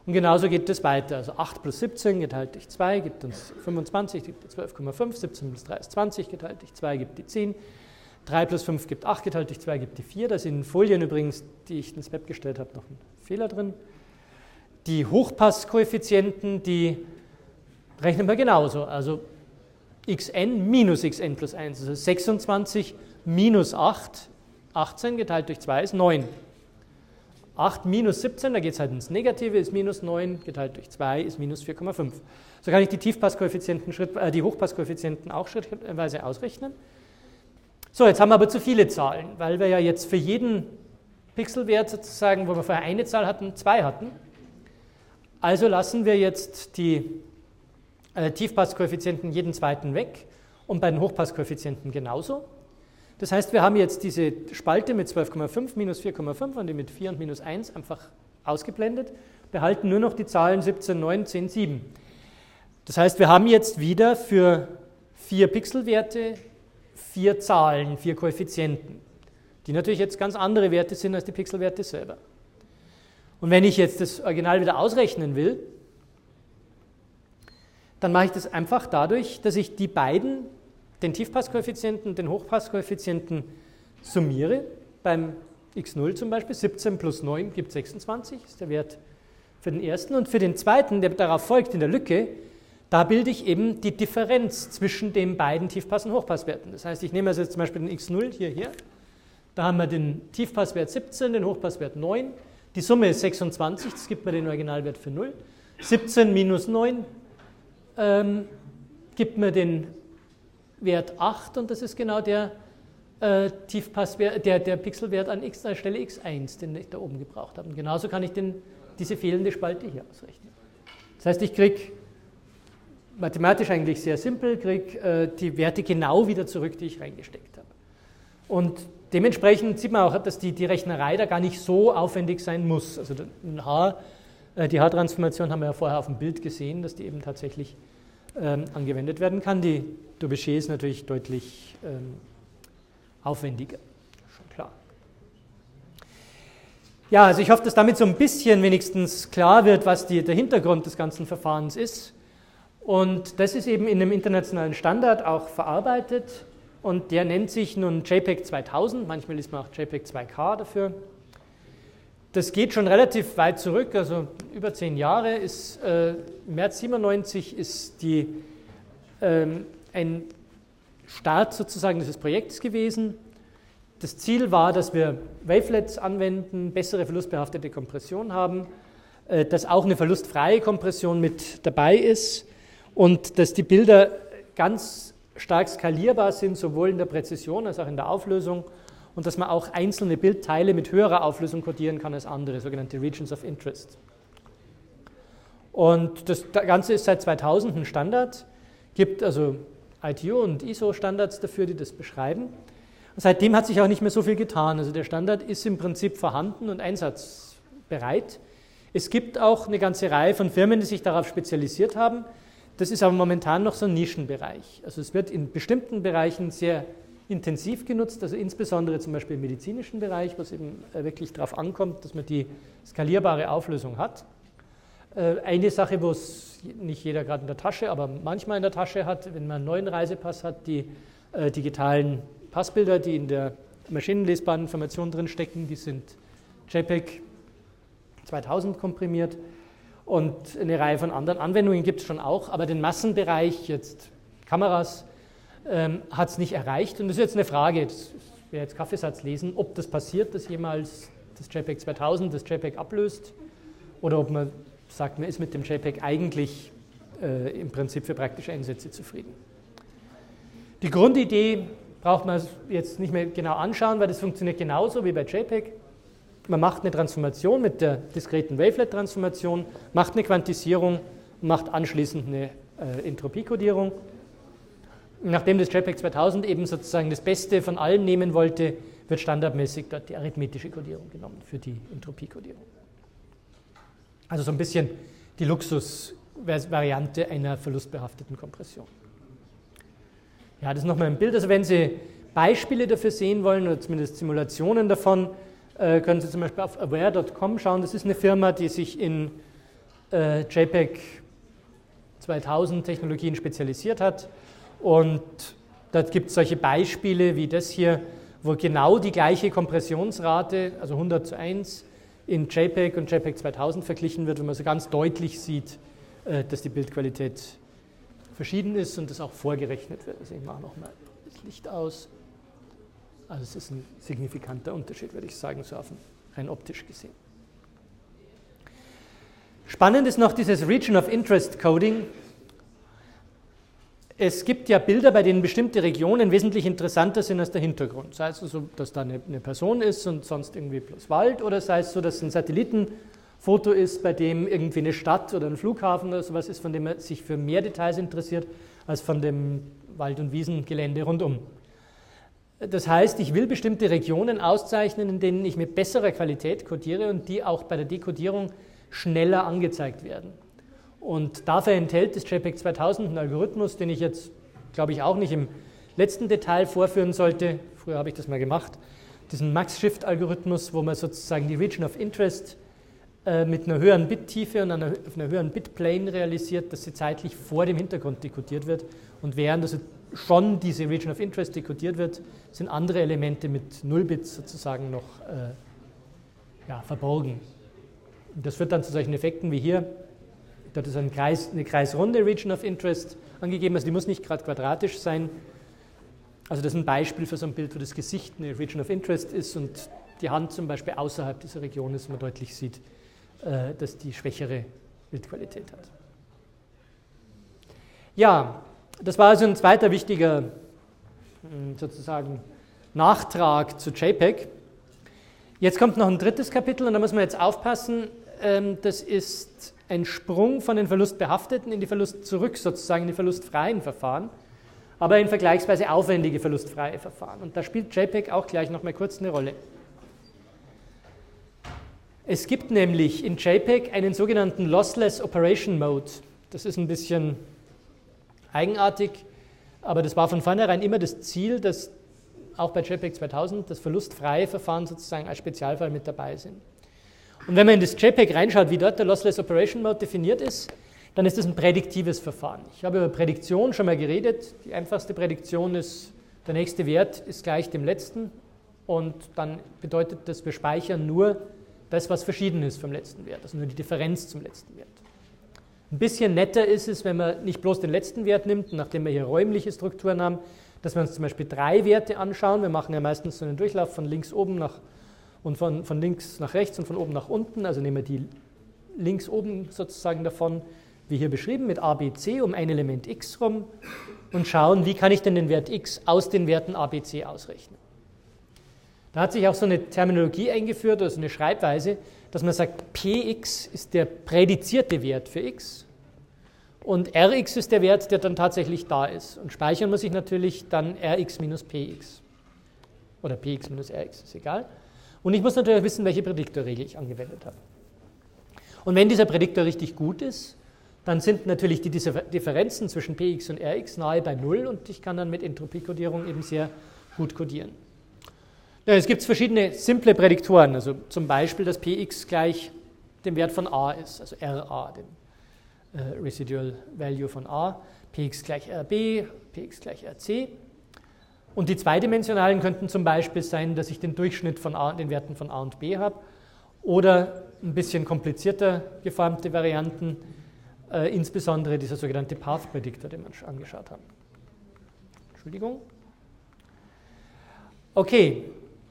Speaker 1: Und genauso geht es weiter. Also 8 plus 17 geteilt durch 2 gibt uns 25, gibt die 12,5. 17 plus 3 ist 20, geteilt durch 2 gibt die 10. 3 plus 5 gibt 8, geteilt durch 2 gibt die 4. Da sind in Folien übrigens, die ich ins Web gestellt habe, noch ein Fehler drin. Die Hochpasskoeffizienten, die rechnen wir genauso. Also xn minus xn plus 1, also 26 minus 8, 18 geteilt durch 2 ist 9. 8 minus 17, da geht es halt ins Negative, ist minus 9, geteilt durch 2 ist minus 4,5. So kann ich die die Hochpasskoeffizienten auch schrittweise ausrechnen. So, jetzt haben wir aber zu viele Zahlen, weil wir ja jetzt für jeden Pixelwert sozusagen, wo wir vorher eine Zahl hatten, 2 hatten. Also lassen wir jetzt die Tiefpasskoeffizienten jeden zweiten weg und bei den Hochpasskoeffizienten genauso. Das heißt, wir haben jetzt diese Spalte mit 12,5, minus 4,5 und die mit 4 und minus 1 einfach ausgeblendet, behalten nur noch die Zahlen 17, 9, 10, 7. Das heißt, wir haben jetzt wieder für 4 Pixelwerte 4 Zahlen, 4 Koeffizienten, die natürlich jetzt ganz andere Werte sind als die Pixelwerte selber. Und wenn ich jetzt das Original wieder ausrechnen will, dann mache ich das einfach dadurch, dass ich die beiden, den Tiefpasskoeffizienten und den Hochpasskoeffizienten, summiere. Beim x0 zum Beispiel, 17 plus 9 gibt 26, ist der Wert für den ersten. Und für den zweiten, der darauf folgt in der Lücke, da bilde ich eben die Differenz zwischen den beiden Tiefpass- und Hochpasswerten. Das heißt, ich nehme also jetzt zum Beispiel den x0 hier. Da haben wir den Tiefpasswert 17, den Hochpasswert 9. Die Summe ist 26, das gibt mir den Originalwert für 0. 17 minus 9 gibt mir den Wert 8 und das ist genau der Tiefpasswert, der Pixelwert an Stelle x1, den ich da oben gebraucht habe. Und genauso kann ich diese fehlende Spalte hier ausrechnen. Das heißt, ich kriege mathematisch eigentlich sehr simpel, kriege die Werte genau wieder zurück, die ich reingesteckt habe. Und dementsprechend sieht man auch, dass die Rechnerei da gar nicht so aufwendig sein muss. Also die Haartransformation haben wir ja vorher auf dem Bild gesehen, dass die eben tatsächlich angewendet werden kann. Die Dubochet ist natürlich deutlich aufwendiger, schon klar. Ja, also ich hoffe, dass damit so ein bisschen wenigstens klar wird, was der Hintergrund des ganzen Verfahrens ist. Und das ist eben in einem internationalen Standard auch verarbeitet und der nennt sich nun JPEG 2000, manchmal liest man auch JPEG 2K dafür. Das geht schon relativ weit zurück, also über 10 Jahre. Im März 97 ist ein Start sozusagen dieses Projekts gewesen. Das Ziel war, dass wir Wavelets anwenden, bessere verlustbehaftete Kompression haben, dass auch eine verlustfreie Kompression mit dabei ist und dass die Bilder ganz stark skalierbar sind, sowohl in der Präzision als auch in der Auflösung und dass man auch einzelne Bildteile mit höherer Auflösung kodieren kann als andere, sogenannte Regions of Interest. Und das Ganze ist seit 2000 ein Standard, gibt also ITU und ISO-Standards dafür, die das beschreiben. Und seitdem hat sich auch nicht mehr so viel getan. Also der Standard ist im Prinzip vorhanden und einsatzbereit. Es gibt auch eine ganze Reihe von Firmen, die sich darauf spezialisiert haben. Das ist aber momentan noch so ein Nischenbereich. Also es wird in bestimmten Bereichen sehr intensiv genutzt, also insbesondere zum Beispiel im medizinischen Bereich, wo es eben wirklich darauf ankommt, dass man die skalierbare Auflösung hat. Eine Sache, wo es nicht jeder gerade in der Tasche, aber manchmal in der Tasche hat, wenn man einen neuen Reisepass hat, die digitalen Passbilder, die in der maschinenlesbaren Information drin stecken, die sind JPEG 2000 komprimiert. Und eine Reihe von anderen Anwendungen gibt es schon auch, aber den Massenbereich, jetzt Kameras, hat es nicht erreicht. Und das ist jetzt eine Frage, das wäre jetzt Kaffeesatz lesen, ob das passiert, dass jemals das JPEG 2000 das JPEG ablöst oder ob man sagt, man ist mit dem JPEG eigentlich im Prinzip für praktische Einsätze zufrieden. Die Grundidee braucht man jetzt nicht mehr genau anschauen, weil das funktioniert genauso wie bei JPEG. Man macht eine Transformation mit der diskreten Wavelet-Transformation, macht eine Quantisierung und macht anschließend eine Entropiekodierung. Nachdem das JPEG 2000 eben sozusagen das Beste von allem nehmen wollte, wird standardmäßig dort die arithmetische Kodierung genommen für die Entropiekodierung. Also so ein bisschen die Luxusvariante einer verlustbehafteten Kompression. Ja, das ist nochmal ein Bild. Also wenn Sie Beispiele dafür sehen wollen oder zumindest Simulationen davon, können Sie zum Beispiel auf aware.com schauen. Das ist eine Firma, die sich in JPEG 2000 Technologien spezialisiert hat. Und da gibt es solche Beispiele wie das hier, wo genau die gleiche Kompressionsrate, also 100:1, in JPEG und JPEG 2000 verglichen wird, wo man so ganz deutlich sieht, dass die Bildqualität verschieden ist und das auch vorgerechnet wird. Also ich mache nochmal das Licht aus. Also es ist ein signifikanter Unterschied, würde ich sagen, so rein optisch gesehen. Spannend ist noch dieses Region of Interest Coding. Es gibt ja Bilder, bei denen bestimmte Regionen wesentlich interessanter sind als der Hintergrund. Sei es so, dass da eine Person ist und sonst irgendwie bloß Wald, oder sei es so, dass ein Satellitenfoto ist, bei dem irgendwie eine Stadt oder ein Flughafen oder sowas ist, von dem man sich für mehr Details interessiert, als von dem Wald- und Wiesengelände rundum. Das heißt, ich will bestimmte Regionen auszeichnen, in denen ich mit besserer Qualität codiere und die auch bei der Dekodierung schneller angezeigt werden. Und dafür enthält das JPEG 2000 einen Algorithmus, den ich jetzt, glaube ich, auch nicht im letzten Detail vorführen sollte. Früher habe ich das mal gemacht. Diesen Max-Shift-Algorithmus, wo man sozusagen die Region of Interest mit einer höheren Bittiefe und auf einer höheren Bitplane realisiert, dass sie zeitlich vor dem Hintergrund dekodiert wird. Und während also schon diese Region of Interest dekodiert wird, sind andere Elemente mit 0 Bits sozusagen noch verborgen. Und das führt dann zu solchen Effekten wie hier. Dort ist eine kreisrunde Region of Interest angegeben, also die muss nicht gerade quadratisch sein. Also das ist ein Beispiel für so ein Bild, wo das Gesicht eine Region of Interest ist und die Hand zum Beispiel außerhalb dieser Region ist, wo man deutlich sieht, dass die schwächere Bildqualität hat. Ja, das war also ein zweiter wichtiger sozusagen Nachtrag zu JPEG. Jetzt kommt noch ein drittes Kapitel und da muss man jetzt aufpassen, das ist ein Sprung von den verlustbehafteten in die Verlust zurück, sozusagen in die verlustfreien Verfahren, aber in vergleichsweise aufwendige verlustfreie Verfahren. Und da spielt JPEG auch gleich noch mal kurz eine Rolle. Es gibt nämlich in JPEG einen sogenannten Lossless Operation Mode. Das ist ein bisschen eigenartig, aber das war von vornherein immer das Ziel, dass auch bei JPEG 2000 das verlustfreie Verfahren sozusagen als Spezialfall mit dabei sind. Und wenn man in das JPEG reinschaut, wie dort der Lossless Operation Mode definiert ist, dann ist das ein prädiktives Verfahren. Ich habe über Prädiktion schon mal geredet. Die einfachste Prädiktion ist, der nächste Wert ist gleich dem letzten und dann bedeutet das, wir speichern nur das, was verschieden ist vom letzten Wert, also nur die Differenz zum letzten Wert. Ein bisschen netter ist es, wenn man nicht bloß den letzten Wert nimmt, nachdem wir hier räumliche Strukturen haben, dass wir uns zum Beispiel 3 Werte anschauen. Wir machen ja meistens so einen Durchlauf von links oben und von links nach rechts und von oben nach unten. Also nehmen wir die links oben sozusagen davon, wie hier beschrieben, mit a, b, c um ein Element x rum und schauen, wie kann ich denn den Wert x aus den Werten a, b, c ausrechnen. Da hat sich auch so eine Terminologie eingeführt, also eine Schreibweise, dass man sagt, px ist der prädizierte Wert für x und rx ist der Wert, der dann tatsächlich da ist. Und speichern muss ich natürlich dann rx minus px oder px minus rx, ist egal. Und ich muss natürlich wissen, welche Prädiktorregel ich angewendet habe. Und wenn dieser Prädiktor richtig gut ist, dann sind natürlich die Differenzen zwischen px und rx nahe bei 0 und ich kann dann mit Entropiekodierung eben sehr gut kodieren. Ja, es gibt verschiedene simple Prädiktoren, also zum Beispiel, dass px gleich dem Wert von a ist, also ra, dem Residual Value von a, px gleich rb, px gleich rc. Und die zweidimensionalen könnten zum Beispiel sein, dass ich den Durchschnitt von den Werten von a und b habe oder ein bisschen komplizierter geformte Varianten, insbesondere dieser sogenannte Path Predictor, den wir schon angeschaut haben. Entschuldigung. Okay,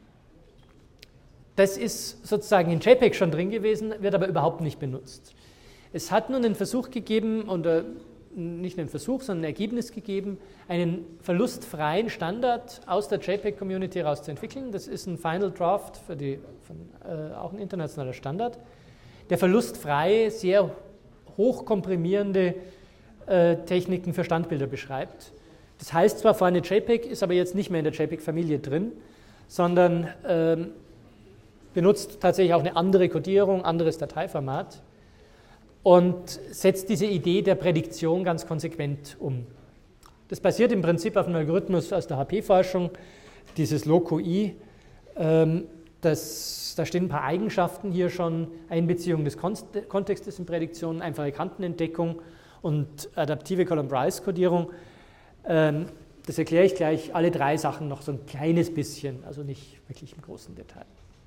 Speaker 1: das ist sozusagen in JPEG schon drin gewesen, wird aber überhaupt nicht benutzt. Es hat nun einen Versuch gegeben, oder nicht einen Versuch, sondern ein Ergebnis gegeben, einen verlustfreien Standard aus der JPEG-Community herauszuentwickeln. Das ist ein Final Draft auch ein internationaler Standard, der verlustfreie, sehr hochkomprimierende Techniken für Standbilder beschreibt. Das heißt zwar vorne JPEG, ist aber jetzt nicht mehr in der JPEG-Familie drin, sondern benutzt tatsächlich auch eine andere Codierung, anderes Dateiformat und setzt diese Idee der Prädiktion ganz konsequent um. Das basiert im Prinzip auf einem Algorithmus aus der HP-Forschung, dieses LoCoI, da stehen ein paar Eigenschaften hier schon, Einbeziehung des Kontextes in Prädiktionen, einfache Kantenentdeckung und adaptive Column-Rice-Kodierung. Das erkläre ich gleich, alle drei Sachen noch so ein kleines bisschen, also nicht wirklich im großen Detail.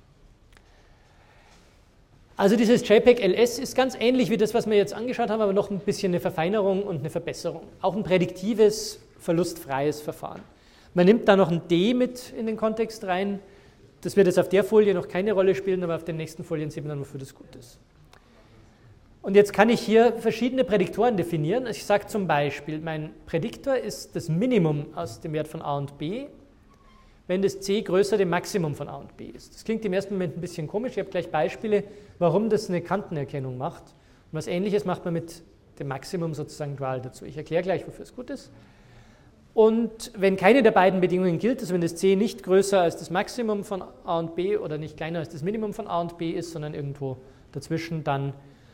Speaker 1: Also dieses JPEG-LS ist ganz ähnlich wie das, was wir jetzt angeschaut haben, aber noch ein bisschen eine Verfeinerung und eine Verbesserung. Auch ein prädiktives, verlustfreies Verfahren. Man nimmt da noch ein D mit in den Kontext rein. Das wird jetzt auf der Folie noch keine Rolle spielen, aber auf den nächsten Folien sieht man dann, wofür das gut ist. Und jetzt kann ich hier verschiedene Prädiktoren definieren. Also ich sage zum Beispiel, mein Prädiktor ist das Minimum aus dem Wert von a und b, wenn das c größer dem Maximum von a und b ist. Das klingt im ersten Moment ein bisschen komisch. Ich habe gleich Beispiele, warum das eine Kantenerkennung macht. Und was Ähnliches macht man mit dem Maximum sozusagen dual dazu. Ich erkläre gleich, wofür es gut ist. Und wenn keine der beiden Bedingungen gilt, also wenn das c nicht größer als das Maximum von a und b oder nicht kleiner als das Minimum von a und b ist, sondern irgendwo dazwischen, dann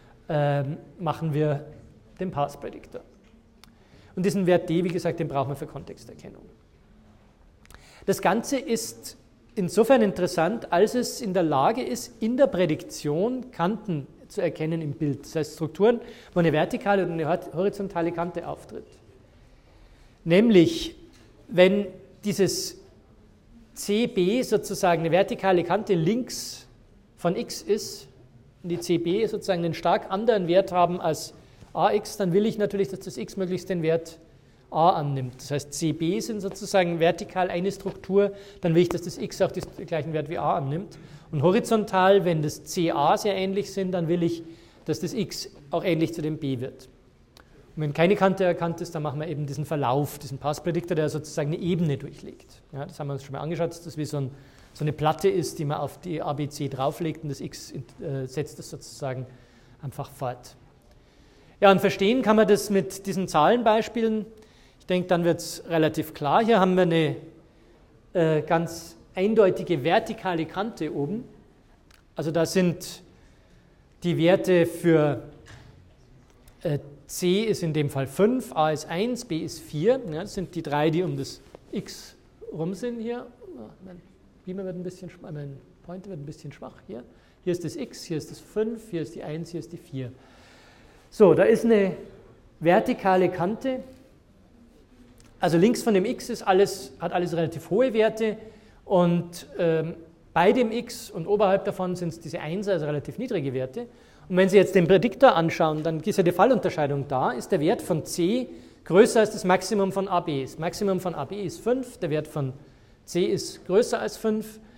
Speaker 1: machen wir den Path-Prädiktor. Und diesen Wert d, wie gesagt, den brauchen wir für Kontexterkennung. Das Ganze ist insofern interessant, als es in der Lage ist, in der Prädiktion Kanten zu erkennen im Bild. Das heißt Strukturen, wo eine vertikale oder eine horizontale Kante auftritt. Nämlich, wenn dieses CB sozusagen eine vertikale Kante links von x ist, und die CB sozusagen einen stark anderen Wert haben als AX, dann will ich natürlich, dass das x möglichst den Wert A annimmt. Das heißt, CB sind sozusagen vertikal eine Struktur, dann will ich, dass das x auch den gleichen Wert wie A annimmt. Und horizontal, wenn das CA sehr ähnlich sind, dann will ich, dass das x auch ähnlich zu dem B wird. Und wenn keine Kante erkannt ist, dann machen wir eben diesen Verlauf, diesen Path-Prädiktor, der sozusagen eine Ebene durchlegt. Ja, das haben wir uns schon mal angeschaut, dass das wie so eine Platte ist, die man auf die ABC drauflegt und das x setzt das sozusagen einfach fort. Ja, und verstehen kann man das mit diesen Zahlenbeispielen. Ich denke, dann wird es relativ klar. Hier haben wir eine ganz eindeutige vertikale Kante oben. Also da sind die Werte für C ist in dem Fall 5, A ist 1, B ist 4. Ja, das sind die drei, die um das x rum sind hier. Mein Beamer wird ein bisschen schwach, mein Pointer wird ein bisschen schwach hier. Hier ist das x, hier ist das 5, hier ist die 1, hier ist die 4. So, da ist eine vertikale Kante. Also links von dem x hat alles relativ hohe Werte und bei dem x und oberhalb davon sind es diese 1er, also relativ niedrige Werte. Und wenn Sie jetzt den Prädiktor anschauen, dann ist ja die Fallunterscheidung da, ist der Wert von c größer als das Maximum von AB. Das Maximum von AB ist 5, der Wert von c ist größer als 4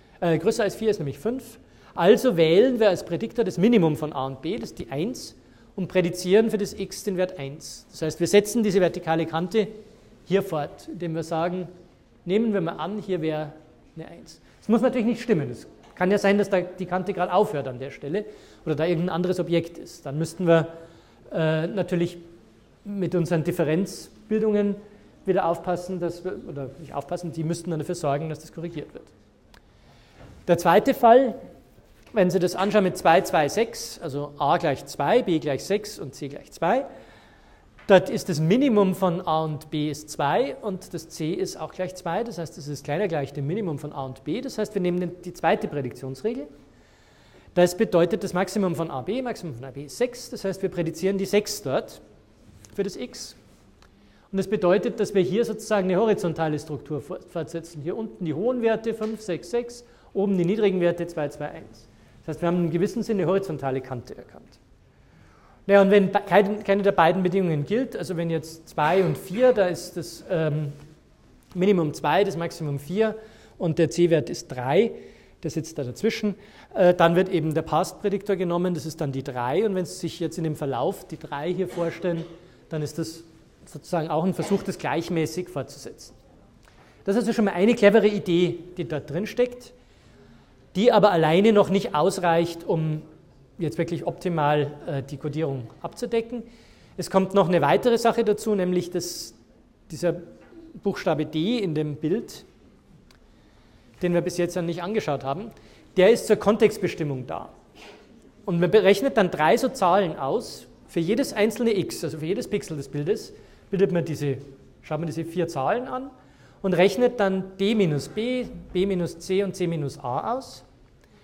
Speaker 1: ist nämlich 5. Also wählen wir als Prädiktor das Minimum von A und B, das ist die 1, und prädizieren für das x den Wert 1. Das heißt, wir setzen diese vertikale Kante hier fort, indem wir sagen, nehmen wir mal an, hier wäre eine 1. Das muss natürlich nicht stimmen. Es kann ja sein, dass da die Kante gerade aufhört an der Stelle oder da irgendein anderes Objekt ist. Dann müssten wir natürlich mit unseren Differenzbildungen wieder aufpassen, oder nicht aufpassen, die müssten dann dafür sorgen, dass das korrigiert wird. Der zweite Fall, wenn Sie das anschauen mit 2, 2, 6, also a gleich 2, b gleich 6 und c gleich 2, dort ist das Minimum von a und b ist 2 und das c ist auch gleich 2, das heißt, es ist kleiner gleich dem Minimum von a und b, das heißt, wir nehmen die zweite Prädiktionsregel. Das bedeutet, das Maximum von AB ist 6, das heißt, wir prädizieren die 6 dort für das x. Und das bedeutet, dass wir hier sozusagen eine horizontale Struktur fortsetzen. Hier unten die hohen Werte 5, 6, 6, oben die niedrigen Werte 2, 2, 1. Das heißt, wir haben in gewissem Sinne eine horizontale Kante erkannt. Naja, und wenn keine der beiden Bedingungen gilt, also wenn jetzt 2 und 4, da ist das Minimum 2, das Maximum 4 und der c-Wert ist 3, der sitzt da dazwischen, dann wird eben der Path-Prädiktor genommen, das ist dann die 3 und wenn Sie sich jetzt in dem Verlauf die 3 hier vorstellen, dann ist das sozusagen auch ein Versuch, das gleichmäßig fortzusetzen. Das ist also schon mal eine clevere Idee, die dort drin steckt, die aber alleine noch nicht ausreicht, um jetzt wirklich optimal die Codierung abzudecken. Es kommt noch eine weitere Sache dazu, nämlich dieser Buchstabe D in dem Bild, den wir bis jetzt noch nicht angeschaut haben, der ist zur Kontextbestimmung da. Und man berechnet dann 3 so Zahlen aus. Für jedes einzelne x, also für jedes Pixel des Bildes, schaut man diese 4 Zahlen an und rechnet dann d minus b, b minus c und c minus a aus.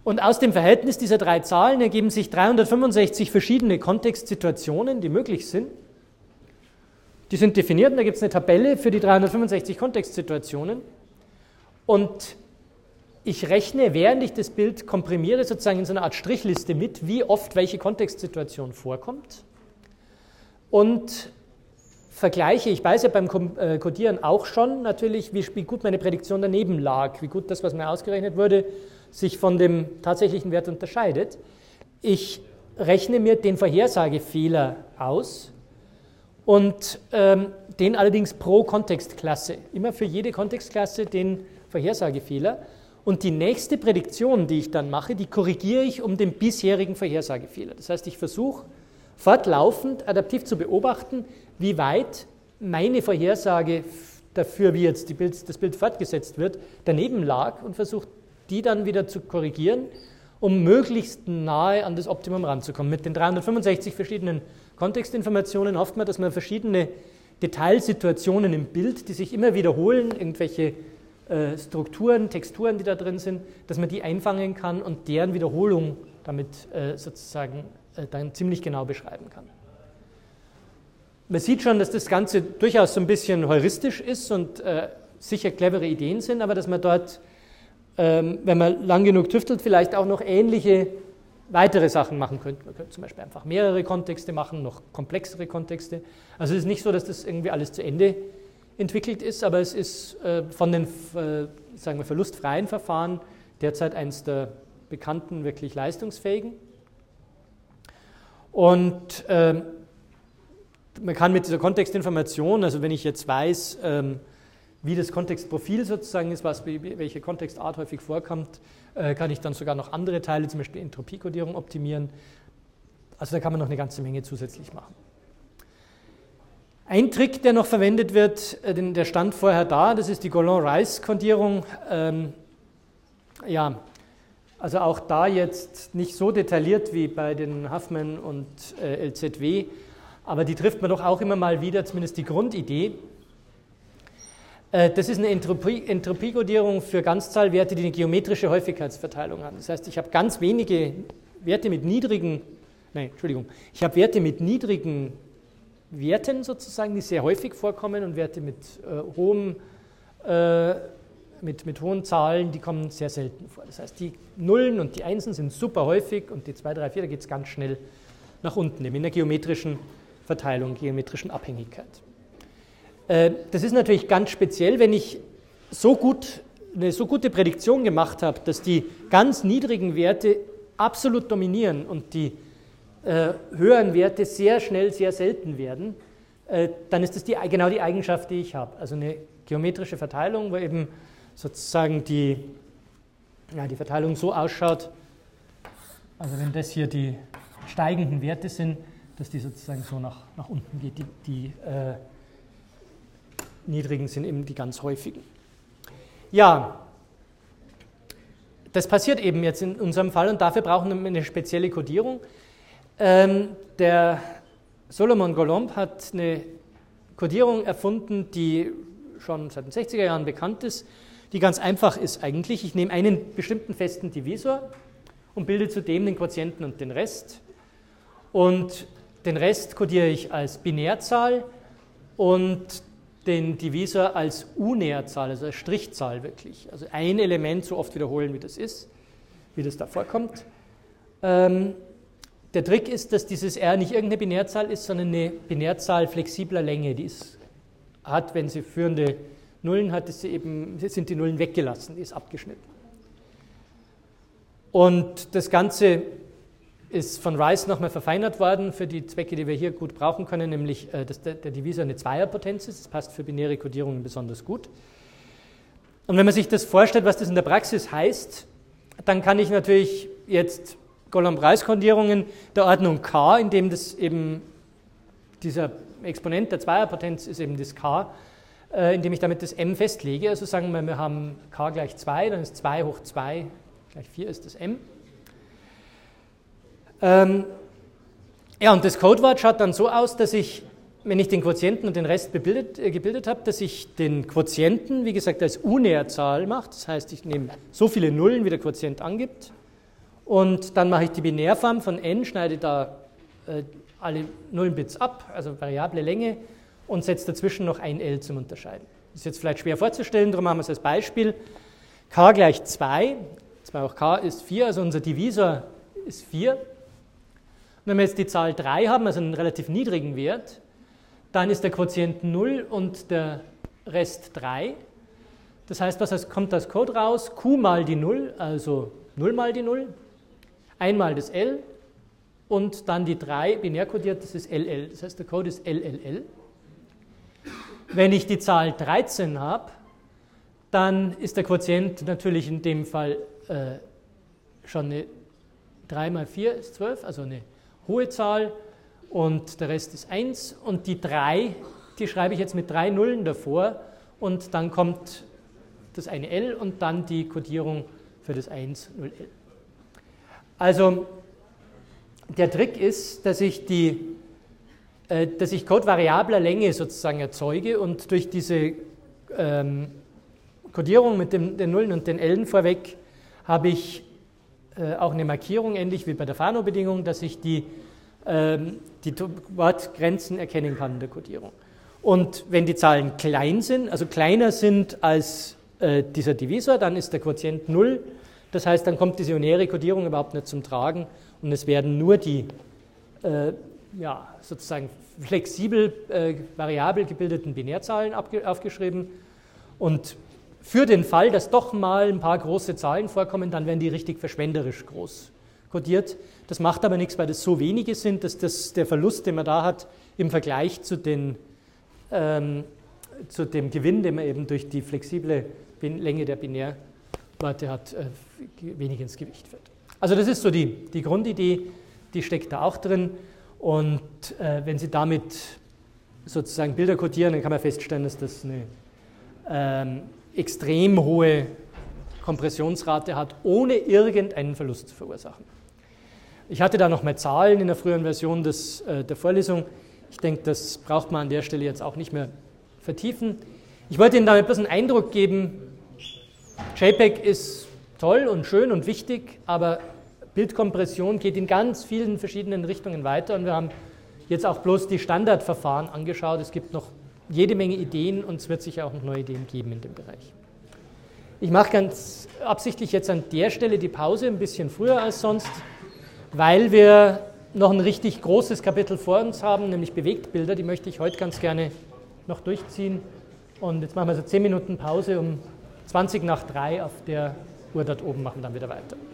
Speaker 1: Und aus dem Verhältnis dieser drei Zahlen ergeben sich 365 verschiedene Kontextsituationen, die möglich sind. Die sind definiert und da gibt es eine Tabelle für die 365 Kontextsituationen. Und ich rechne, während ich das Bild komprimiere, sozusagen in so einer Art Strichliste mit, wie oft welche Kontextsituation vorkommt. Und vergleiche, ich weiß ja beim Codieren auch schon natürlich, wie gut meine Prädiktion daneben lag, wie gut das, was mir ausgerechnet wurde, sich von dem tatsächlichen Wert unterscheidet. Ich rechne mir den Vorhersagefehler aus und den allerdings pro Kontextklasse. Immer für jede Kontextklasse den Vorhersagefehler. Und die nächste Prädiktion, die ich dann mache, die korrigiere ich um den bisherigen Vorhersagefehler. Das heißt, ich versuche fortlaufend adaptiv zu beobachten, wie weit meine Vorhersage dafür, wie jetzt das Bild fortgesetzt wird, daneben lag und versuche die dann wieder zu korrigieren, um möglichst nahe an das Optimum ranzukommen. Mit den 365 verschiedenen Kontextinformationen hofft man, dass man verschiedene Detailsituationen im Bild, die sich immer wiederholen, irgendwelche Strukturen, Texturen, die da drin sind, dass man die einfangen kann und deren Wiederholung damit sozusagen dann ziemlich genau beschreiben kann. Man sieht schon, dass das Ganze durchaus so ein bisschen heuristisch ist und sicher clevere Ideen sind, aber dass man dort, wenn man lang genug tüftelt, vielleicht auch noch ähnliche weitere Sachen machen könnte. Man könnte zum Beispiel einfach mehrere Kontexte machen, noch komplexere Kontexte. Also es ist nicht so, dass das irgendwie alles zu Ende entwickelt ist, aber es ist von den sagen wir, verlustfreien Verfahren derzeit eines der bekannten, wirklich leistungsfähigen. Und man kann mit dieser Kontextinformation, also wenn ich jetzt weiß, wie das Kontextprofil sozusagen ist, welche Kontextart häufig vorkommt, kann ich dann sogar noch andere Teile, zum Beispiel Entropiekodierung, optimieren. Also da kann man noch eine ganze Menge zusätzlich machen. Ein Trick, der noch verwendet wird, der stand vorher da, das ist die Golan-Rice-Kodierung. Ja, also auch da jetzt nicht so detailliert wie bei den Huffman und LZW, aber die trifft man doch auch immer mal wieder, zumindest die Grundidee. Das ist eine Entropiekodierung für Ganzzahlwerte, die eine geometrische Häufigkeitsverteilung haben. Das heißt, ich habe ganz wenige Werte mit niedrigen, ich habe Werte mit niedrigen Werten sozusagen, die sehr häufig vorkommen und Werte mit hohen Zahlen, die kommen sehr selten vor. Das heißt, die Nullen und die Einsen sind super häufig und die 2, 3, 4, da geht es ganz schnell nach unten, in der geometrischen Verteilung, geometrischen Abhängigkeit. Das ist natürlich ganz speziell, wenn ich eine so gute Prädiktion gemacht habe, dass die ganz niedrigen Werte absolut dominieren und die höheren Werte sehr schnell, sehr selten werden, dann ist das genau die Eigenschaft, die ich habe. Also eine geometrische Verteilung, wo eben sozusagen die Verteilung so ausschaut, also wenn das hier die steigenden Werte sind, dass die sozusagen so nach unten geht, die niedrigen sind eben die ganz häufigen. Ja, das passiert eben jetzt in unserem Fall und dafür brauchen wir eine spezielle Kodierung. Der Solomon Golomb hat eine Kodierung erfunden, die schon seit den 60er Jahren bekannt ist, die ganz einfach ist eigentlich. Ich nehme einen bestimmten festen Divisor und bilde zudem den Quotienten und den Rest. Und den Rest kodiere ich als Binärzahl und den Divisor als Unärzahl, also als Strichzahl wirklich. Also ein Element so oft wiederholen, wie das ist, wie das da vorkommt. Der Trick ist, dass dieses R nicht irgendeine Binärzahl ist, sondern eine Binärzahl flexibler Länge. Die hat, wenn sie führende Nullen hat, sind die Nullen weggelassen, die ist abgeschnitten. Und das Ganze ist von Rice nochmal verfeinert worden für die Zwecke, die wir hier gut brauchen können, nämlich, dass der Divisor eine Zweierpotenz ist. Das passt für binäre Kodierungen besonders gut. Und wenn man sich das vorstellt, was das in der Praxis heißt, dann kann ich natürlich jetzt Golomb-Rice-Kodierungen der Ordnung k, in dem das eben dieser Exponent der Zweierpotenz ist eben das k, indem ich damit das m festlege. Also sagen wir haben k gleich 2, dann ist 2 hoch 2 gleich 4 ist das m. Ja, und das Codewort schaut dann so aus, dass ich, wenn ich den Quotienten und den Rest gebildet habe, dass ich den Quotienten, wie gesagt, als Unärzahl mache. Das heißt, ich nehme so viele Nullen, wie der Quotient angibt, Und dann mache ich die Binärform von n, schneide da alle Nullenbits ab, also variable Länge, und setze dazwischen noch ein L zum Unterscheiden. Das ist jetzt vielleicht schwer vorzustellen, darum haben wir es als Beispiel. K gleich 2, 2 hoch k ist 4, also unser Divisor ist 4. Und wenn wir jetzt die Zahl 3 haben, also einen relativ niedrigen Wert, dann ist der Quotient 0 und der Rest 3. Das heißt, was kommt als Code raus? Q mal die 0, also 0 mal die 0, einmal das L und dann die 3 binär kodiert, das ist LL. Das heißt, der Code ist LLL. Wenn ich die Zahl 13 habe, dann ist der Quotient natürlich in dem Fall schon eine 3 mal 4 ist 12, also eine hohe Zahl, und der Rest ist 1. Und die 3, die schreibe ich jetzt mit 3 Nullen davor, und dann kommt das eine L und dann die Kodierung für das 1, 0L. Also der Trick ist, dass ich Code variabler Länge sozusagen erzeuge, und durch diese Kodierung mit den Nullen und den L'n vorweg habe ich auch eine Markierung, ähnlich wie bei der Fano-Bedingung, dass ich die Wortgrenzen erkennen kann in der Kodierung. Und wenn die Zahlen klein sind, also kleiner sind als dieser Divisor, dann ist der Quotient 0. Das heißt, dann kommt diese unäre Kodierung überhaupt nicht zum Tragen, und es werden nur die sozusagen flexibel, variabel gebildeten Binärzahlen aufgeschrieben. Und für den Fall, dass doch mal ein paar große Zahlen vorkommen, dann werden die richtig verschwenderisch groß kodiert. Das macht aber nichts, weil das so wenige sind, dass der Verlust, den man da hat, im Vergleich zu dem Gewinn, den man eben durch die flexible Länge der Binärworte hat, wenig ins Gewicht fällt. Also das ist so die Grundidee, die steckt da auch drin. Und wenn Sie damit sozusagen Bilder kodieren, dann kann man feststellen, dass das eine extrem hohe Kompressionsrate hat, ohne irgendeinen Verlust zu verursachen. Ich hatte da noch mal Zahlen in der früheren Version der Vorlesung. Ich denke, das braucht man an der Stelle jetzt auch nicht mehr vertiefen. Ich wollte Ihnen damit bloß einen Eindruck geben, JPEG ist toll und schön und wichtig, aber Bildkompression geht in ganz vielen verschiedenen Richtungen weiter, und wir haben jetzt auch bloß die Standardverfahren angeschaut. Es gibt noch jede Menge Ideen, und es wird sicher auch noch neue Ideen geben in dem Bereich. Ich mache ganz absichtlich jetzt an der Stelle die Pause ein bisschen früher als sonst, weil wir noch ein richtig großes Kapitel vor uns haben, nämlich Bewegtbilder. Die möchte ich heute ganz gerne noch durchziehen. Und jetzt machen wir so 10 Minuten Pause, um 20 nach 3 auf der Uhr dort oben machen wir dann wieder weiter.